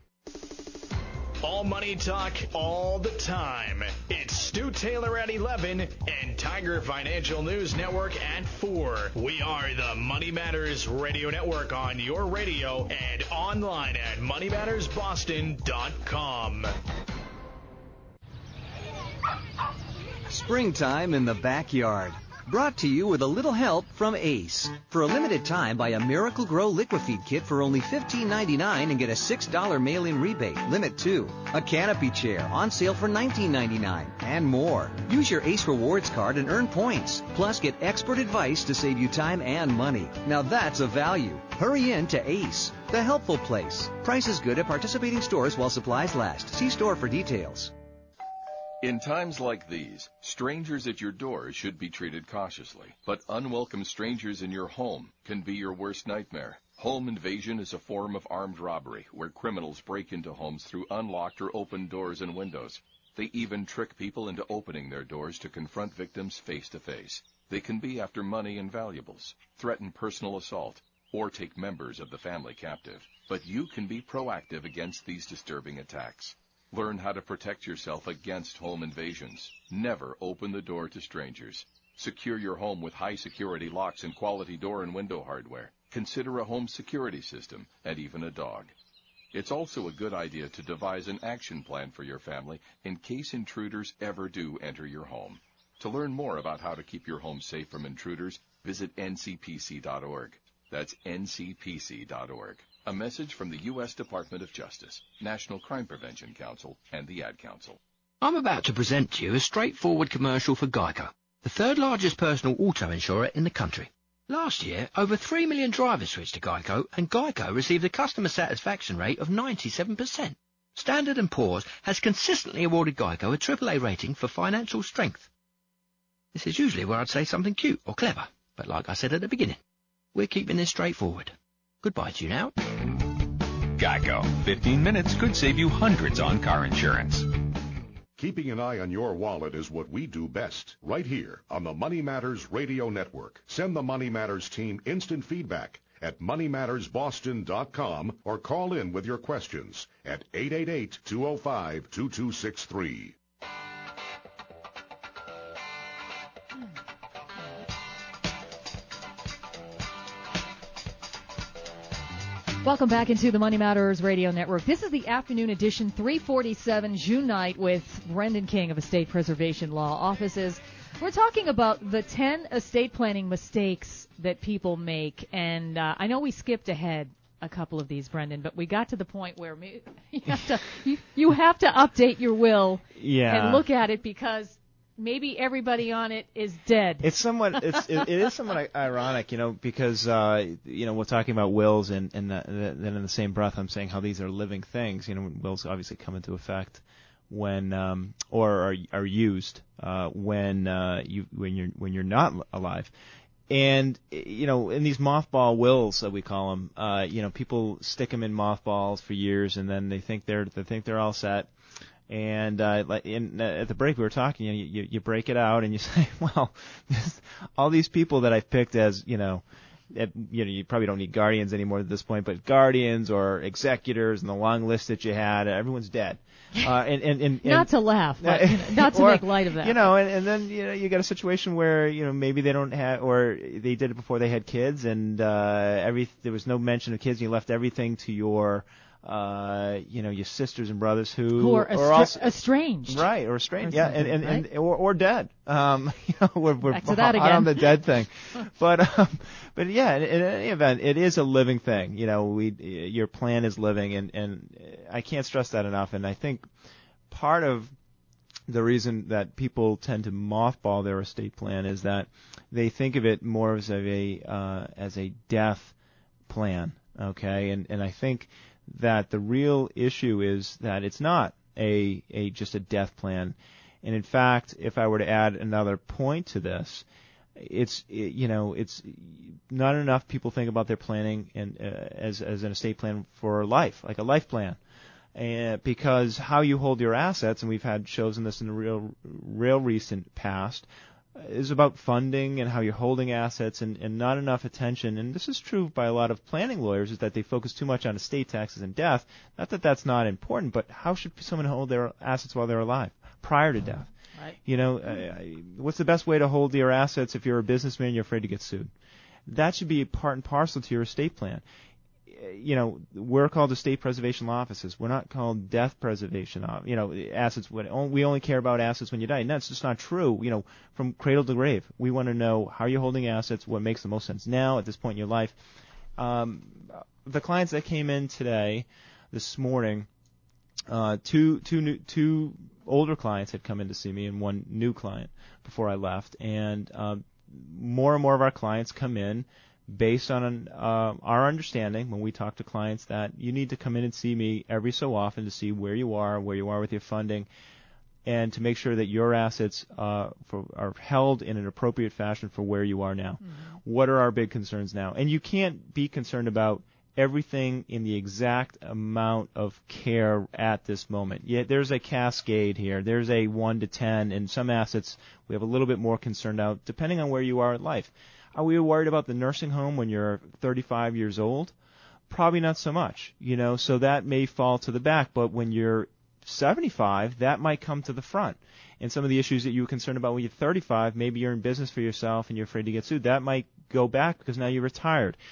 All money talk all the time. It's Stu Taylor at eleven and Tiger Financial News Network at four. We are the Money Matters Radio Network on your radio and online at money matters boston dot com. Springtime in the backyard. Brought to you with a little help from Ace. For a limited time, buy a Miracle Grow Liquifeed kit for only fifteen ninety-nine and get a six dollar mail-in rebate. Limit two. A canopy chair on sale for nineteen ninety-nine and more. Use your Ace Rewards card and earn points. Plus, get expert advice to save you time and money. Now that's a value. Hurry in to Ace, the helpful place. Price is good at participating stores while supplies last. See store for details. In times like these, strangers at your door should be treated cautiously, but unwelcome strangers in your home can be your worst nightmare. Home invasion is a form of armed robbery where criminals break into homes through unlocked or open doors and windows. They even trick people into opening their doors to confront victims face to face. They can be after money and valuables, threaten personal assault, or take members of the family captive. But you can be proactive against these disturbing attacks. Learn how to protect yourself against home invasions. Never open the door to strangers. Secure your home with high-security locks and quality door and window hardware. Consider a home security system and even a dog. It's also a good idea to devise an action plan for your family in case intruders ever do enter your home. To learn more about how to keep your home safe from intruders, visit N C P C dot org. That's N C P C dot org. A message from the U S Department of Justice, National Crime Prevention Council, and the Ad Council. I'm about to present to you a straightforward commercial for Geico, the third largest personal auto insurer in the country. Last year, over three million drivers switched to Geico, and Geico received a customer satisfaction rate of ninety-seven percent. Standard and Poor's has consistently awarded Geico a triple A rating for financial strength. This is usually where I'd say something cute or clever, but like I said at the beginning, we're keeping this straightforward. Goodbye to you now. Geico. fifteen minutes could save you hundreds on car insurance. Keeping an eye on your wallet is what we do best, right here on the Money Matters Radio Network. Send the Money Matters team instant feedback at money matters boston dot com or call in with your questions at eight eight eight, two oh five, two two six three. Welcome back into the Money Matters Radio Network. This is the afternoon edition, three forty-seven, June night, with Brendan King of Estate Preservation Law Offices. We're talking about the ten estate planning mistakes that people make, and uh, I know we skipped ahead a couple of these, Brendan, but we got to the point where you have to, you, you have to update your will yeah. and look at it because maybe everybody on it is dead. It's somewhat, it's, it, it is somewhat ironic, you know, because, uh, you know, we're talking about wills, and, and the, then in the same breath, I'm saying how these are living things. You know, wills obviously come into effect when, um, or are, are used, uh, when, uh, you, when you're, when you're not alive. And, you know, in these mothball wills that we call them, uh, you know, people stick them in mothballs for years, and then they think they're, they think they're all set. And uh, in, uh, at the break we were talking, you, know, you you break it out and you say, well, this, all these people that I've picked as, you know, at, you know, you probably don't need guardians anymore at this point, but guardians or executors and the long list that you had, everyone's dead. Uh, and, and, and, and not to laugh, but, you know, not to or, make light of that. You know, and, and then you know you got a situation where you know maybe they don't have, or they did it before they had kids, and uh, every there was no mention of kids, and you left everything to your. Uh, you know, your sisters and brothers who, who are, are also, estranged, right? Or estranged, or yeah, and and, right? and or, or dead. Um, you know, we're we're Back to that hot again. on the dead thing, but um, but yeah, in, in any event, it is a living thing. You know, we your plan is living, and and I can't stress that enough. And I think part of the reason that people tend to mothball their estate plan is that they think of it more as a uh, as a death plan. Okay, and and I think that the real issue is that it's not a, a just a death plan. And in fact, if I were to add another point to this, it's it, you know it's not enough people think about their planning and uh, as as an estate plan for life, like a life plan, and because how you hold your assets, and we've had shows in this in the real real recent past, is about funding and how you're holding assets, and, and not enough attention, and this is true by a lot of planning lawyers, is that they focus too much on estate taxes and death. Not that that's not important, but how should someone hold their assets while they're alive, prior to death? Right. You know, uh, what's the best way to hold your assets if you're a businessman and you're afraid to get sued? That should be part and parcel to your estate plan. You know, we're called estate preservation law offices. We're not called death preservation. You know, assets. When we only care about assets when you die. And that's just not true. You know, from cradle to grave, we want to know how you're holding assets, what makes the most sense now at this point in your life. Um, the clients that came in today, this morning, uh, two two new, two older clients had come in to see me, and one new client before I left. And um, more and more of our clients come in based on uh, our understanding when we talk to clients that you need to come in and see me every so often to see where you are, where you are with your funding, and to make sure that your assets uh, for, are held in an appropriate fashion for where you are now. Mm-hmm. What are our big concerns now? And you can't be concerned about everything in the exact amount of care at this moment. Yeah, there's a cascade here. There's a one to ten, and some assets we have a little bit more concerned about depending on where you are in life. Are we worried about the nursing home when you're thirty-five years old? Probably not so much, you know, so that may fall to the back. But when you're seventy-five, that might come to the front. And some of the issues that you were concerned about when you're thirty-five, maybe you're in business for yourself and you're afraid to get sued, that might go back because now you're retired.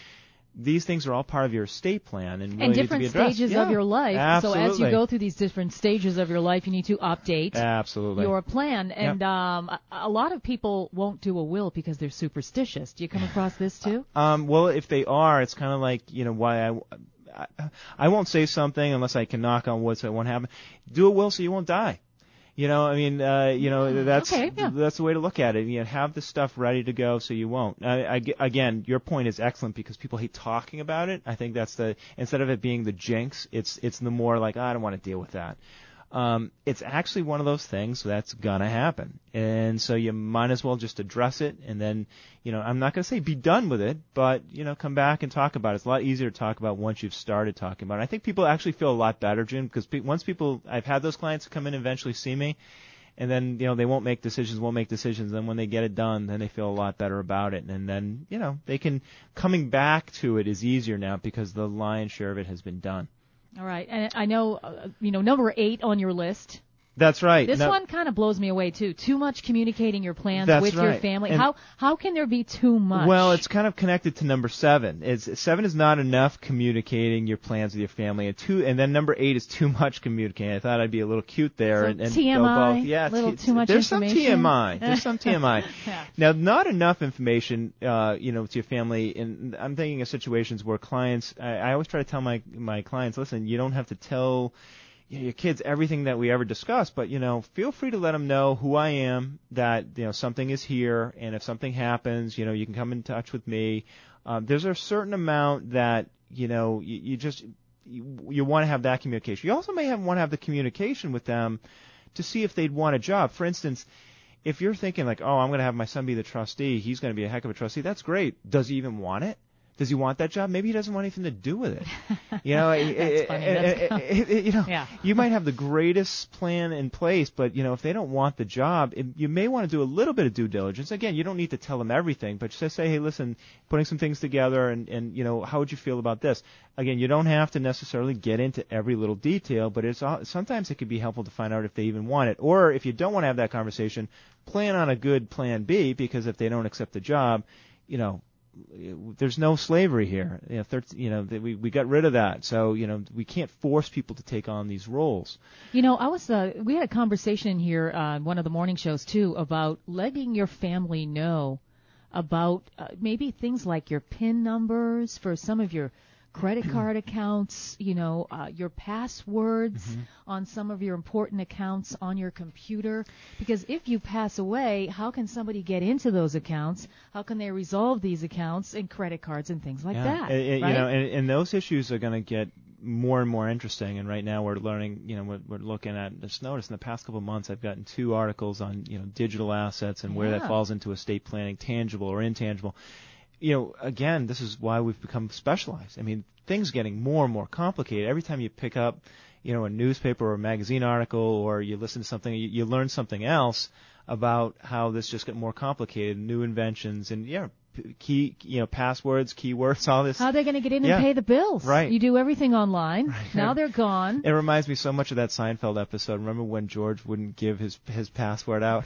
these things are all part of your estate plan and really and need different to be addressed. stages Yeah, of your life. absolutely. So as you go through these different stages of your life, you need to update absolutely. your plan. And Yep. um, a, a lot of people won't do a will because they're superstitious. Do you come across this too? Um, well, if they are, it's kind of like, you know, why I, I, I won't say something unless I can knock on wood so it won't happen. Do a will so you won't die. You know, I mean, uh, you know, that's okay, yeah. that's the way to look at it. You know, have the stuff ready to go so you won't. I, I, again, your point is excellent because people hate talking about it. I think that's the instead of it being the jinx, it's it's the more like oh, I don't want to deal with that. Um, it's actually one of those things that's gonna happen, and so you might as well just address it, and then, you know, I'm not gonna say be done with it, but you know, come back and talk about it. It's a lot easier to talk about once you've started talking about it. I think people actually feel a lot better, Jim, because pe- once people, I've had those clients come in and eventually see me, and then you know they won't make decisions, won't make decisions. Then when they get it done, then they feel a lot better about it, and then you know they can coming back to it is easier now because the lion's share of it has been done. All right. And I know, uh, you know, number eight on your list. That's right. This no, one kind of blows me away, too. Too much communicating your plans That's with right. your family. And How how can there be too much? Well, it's kind of connected to number seven. It's, seven is not enough communicating your plans with your family, and two, and then number eight is too much communicating. I thought I'd be a little cute there So and, and T M I, go both. Yeah, little t- too much there's some information. T M I. There's some T M I. Yeah. Now, not enough information, uh, you know, to your family. And I'm thinking of situations where clients. I, I always try to tell my my clients, listen, you don't have to tell your kids everything that we ever discuss, but you know, feel free to let them know who I am, that you know something is here, and if something happens, you know, you can come in touch with me. Um, there's a certain amount that you know you, you just you, you want to have that communication. You also may have, want to have the communication with them to see if they'd want a job. For instance, if you're thinking like, oh, I'm going to have my son be the trustee, he's going to be a heck of a trustee. That's great. Does he even want it? Does he want that job? Maybe he doesn't want anything to do with it. You know, That's it, funny. it, That's it, it, you know, yeah. you might have the greatest plan in place, but you know, if they don't want the job, it, you may want to do a little bit of due diligence. Again, you don't need to tell them everything, but just say, hey, listen, putting some things together, and and you know, how would you feel about this? Again, you don't have to necessarily get into every little detail, but it's all, sometimes it could be helpful to find out if they even want it, or if you don't want to have that conversation, plan on a good plan B, because if they don't accept the job, you know. There's no slavery here. You know, thirteen, you know, we we got rid of that. So you know, we can't force people to take on these roles. You know, I was uh, we had a conversation here on uh, one of the morning shows too about letting your family know about uh, maybe things like your PIN numbers for some of your credit card accounts, you know, uh, your passwords Mm-hmm. on some of your important accounts on your computer. Because if you pass away, how can somebody get into those accounts? How can they resolve these accounts and credit cards and things like yeah. that? And, and, right? You know, and, and those issues are going to get more and more interesting. And right now we're learning, you know, we're, we're looking at, just notice in the past couple of months I've gotten two articles on, you know, digital assets and where Yeah. that falls into estate planning, tangible or intangible. You know, again, this is why we've become specialized. I mean, things getting more and more complicated. Every time you pick up, you know, a newspaper or a magazine article, or you listen to something, you, you learn something else about how this just got more complicated, new inventions, and yeah, key, you know, passwords, keywords, all this. How are they going to get in Yeah. and pay the bills? Right. You do everything online. Right. Now they're gone. It reminds me so much of that Seinfeld episode. Remember when George wouldn't give his his password out?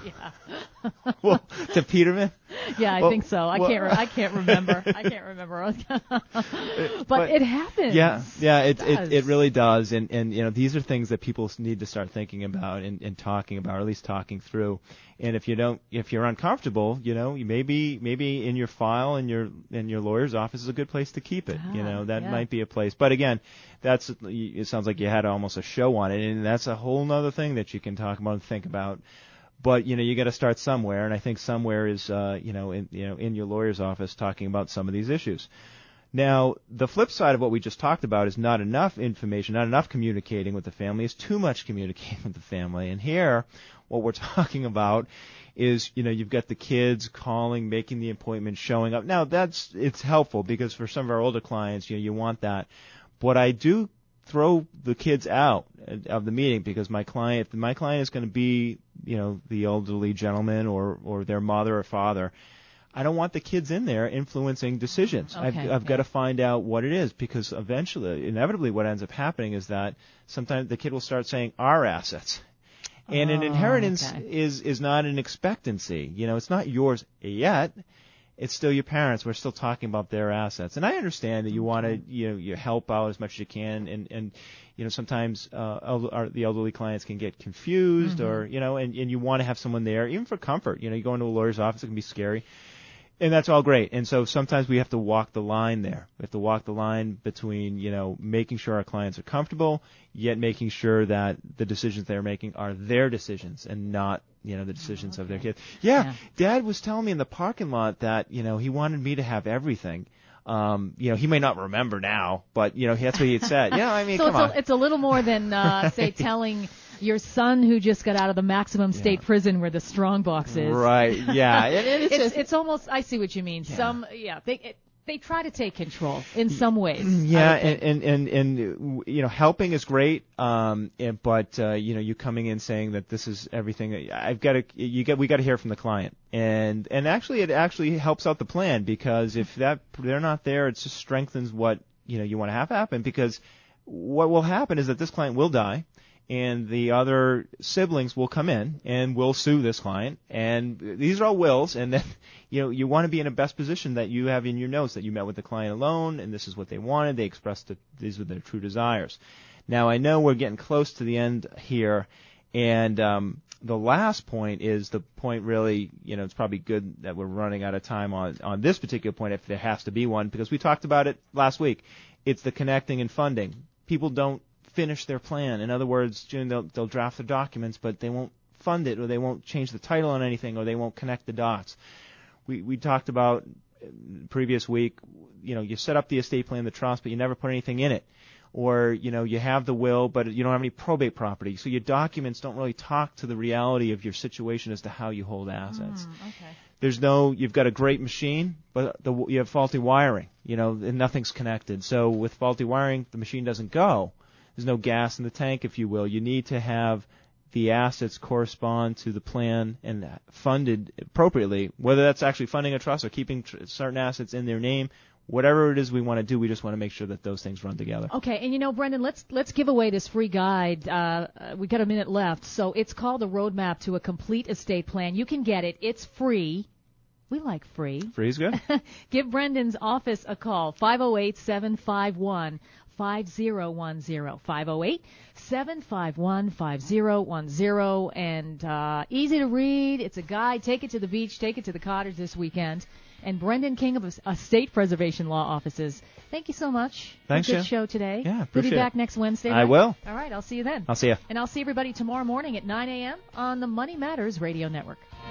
yeah. Well, to Peterman? Yeah, I Well, think so. I well- can't. Re- I can't remember. I can't remember. but, but it happens. Yeah, yeah, it It it, does. it really does, and and you know these are things that people need to start thinking about and, and talking about, or at least talking through. And if you don't, if you're uncomfortable, you know, you maybe maybe in your file in your in your lawyer's office is a good place to keep it. you Ah, know, that yeah. might be a place. But again, that's it sounds like you had almost a show on it, and that's a whole other thing that you can talk about and think about. But you know, you got to start somewhere, and I think somewhere is uh, you know in you know in your lawyer's office talking about some of these issues. Now, the flip side of what we just talked about is not enough information, not enough communicating with the family, is too much communicating with the family. And here, what we're talking about is, you know, you've got the kids calling, making the appointment, showing up. Now, that's it's helpful because for some of our older clients, you know, you want that. But I do throw the kids out of the meeting because my client, if my client is going to be, you know, the elderly gentleman or or their mother or father, I don't want the kids in there influencing decisions. Okay, I've, I've yeah. got to find out what it is, because eventually, inevitably, what ends up happening is that sometimes the kid will start saying our assets. And an Oh, inheritance okay. is, is not an expectancy. You know, it's not yours yet. it's still your parents. We're still talking about their assets. And I understand that you want to, you know, you help out as much as you can. And, and you know, sometimes uh, el- our, the elderly clients can get confused Mm-hmm. or, you know, and, and you want to have someone there, even for comfort. You know, you go into a lawyer's office, it can be scary. And that's all great. And so sometimes we have to walk the line there. We have to walk the line between, you know, making sure our clients are comfortable, yet making sure that the decisions they're making are their decisions and not, you know, the decisions Oh, okay. of their kids. Yeah, Yeah. Dad was telling me in the parking lot that, you know, he wanted me to have everything. Um, you know, he may not remember now, but, you know, that's what he had said. Yeah, I mean, so come it's on. a, it's a little more than, uh, say, telling your son who just got out of the maximum state Yeah. prison where the strong box is. Right, yeah. It, it, it's, It's just, it's almost, I see what you mean. Yeah. Some, yeah, they it, they try to take control in some ways. Yeah, I would think. and, and, and, and, you know, helping is great, um, and, but, uh, you know, you coming in saying that this is everything, I've got to, you get, we got to hear from the client. And, and actually, it actually helps out the plan, because if that, they're not there, it just strengthens what, you know, you want to have happen, because what will happen is that this client will die, and the other siblings will come in and will sue this client, and these are all wills, and then, you know, you want to be in a best position that you have in your notes that you met with the client alone, and this is what they wanted, they expressed that these were their true desires. Now, I know we're getting close to the end here, and um, the last point is the point really, you know, it's probably good that we're running out of time on, on this particular point if there has to be one, because we talked about it last week. It's the connecting and funding. People don't finish their plan. In other words, June, they'll, they'll draft the documents, but they won't fund it, or they won't change the title on anything, or they won't connect the dots. We we talked about previous week, you know, you set up the estate plan, the trust, but you never put anything in it. Or, you know, you have the will, but you don't have any probate property. So your documents don't really talk to the reality of your situation as to how you hold assets. Mm, okay. There's no, you've got a great machine, but the, you have faulty wiring, you know, and nothing's connected. So with faulty wiring, the machine doesn't go. There's no gas in the tank, if you will. You need to have the assets correspond to the plan and funded appropriately, whether that's actually funding a trust or keeping tr- certain assets in their name. Whatever it is we want to do, we just want to make sure that those things run together. Okay, and you know, Brendan, let's let's give away this free guide. Uh, we got a minute left, so it's called the Roadmap to a Complete Estate Plan. You can get it. It's free. We like free. Free is good. Give Brendan's office a call, five oh eight, seven five one, five oh one oh, five oh eight, seven five one, five oh one oh, and uh, easy to read. It's a guide. Take it to the beach. Take it to the cottage this weekend. And Brendan King of Estate Preservation Law Offices, thank you so much. Thanks, for a good Jen. show today. Yeah, You'll appreciate be back it. next Wednesday, I right? will. All right, I'll see you then. I'll see you. And I'll see everybody tomorrow morning at nine a.m. on the Money Matters Radio Network.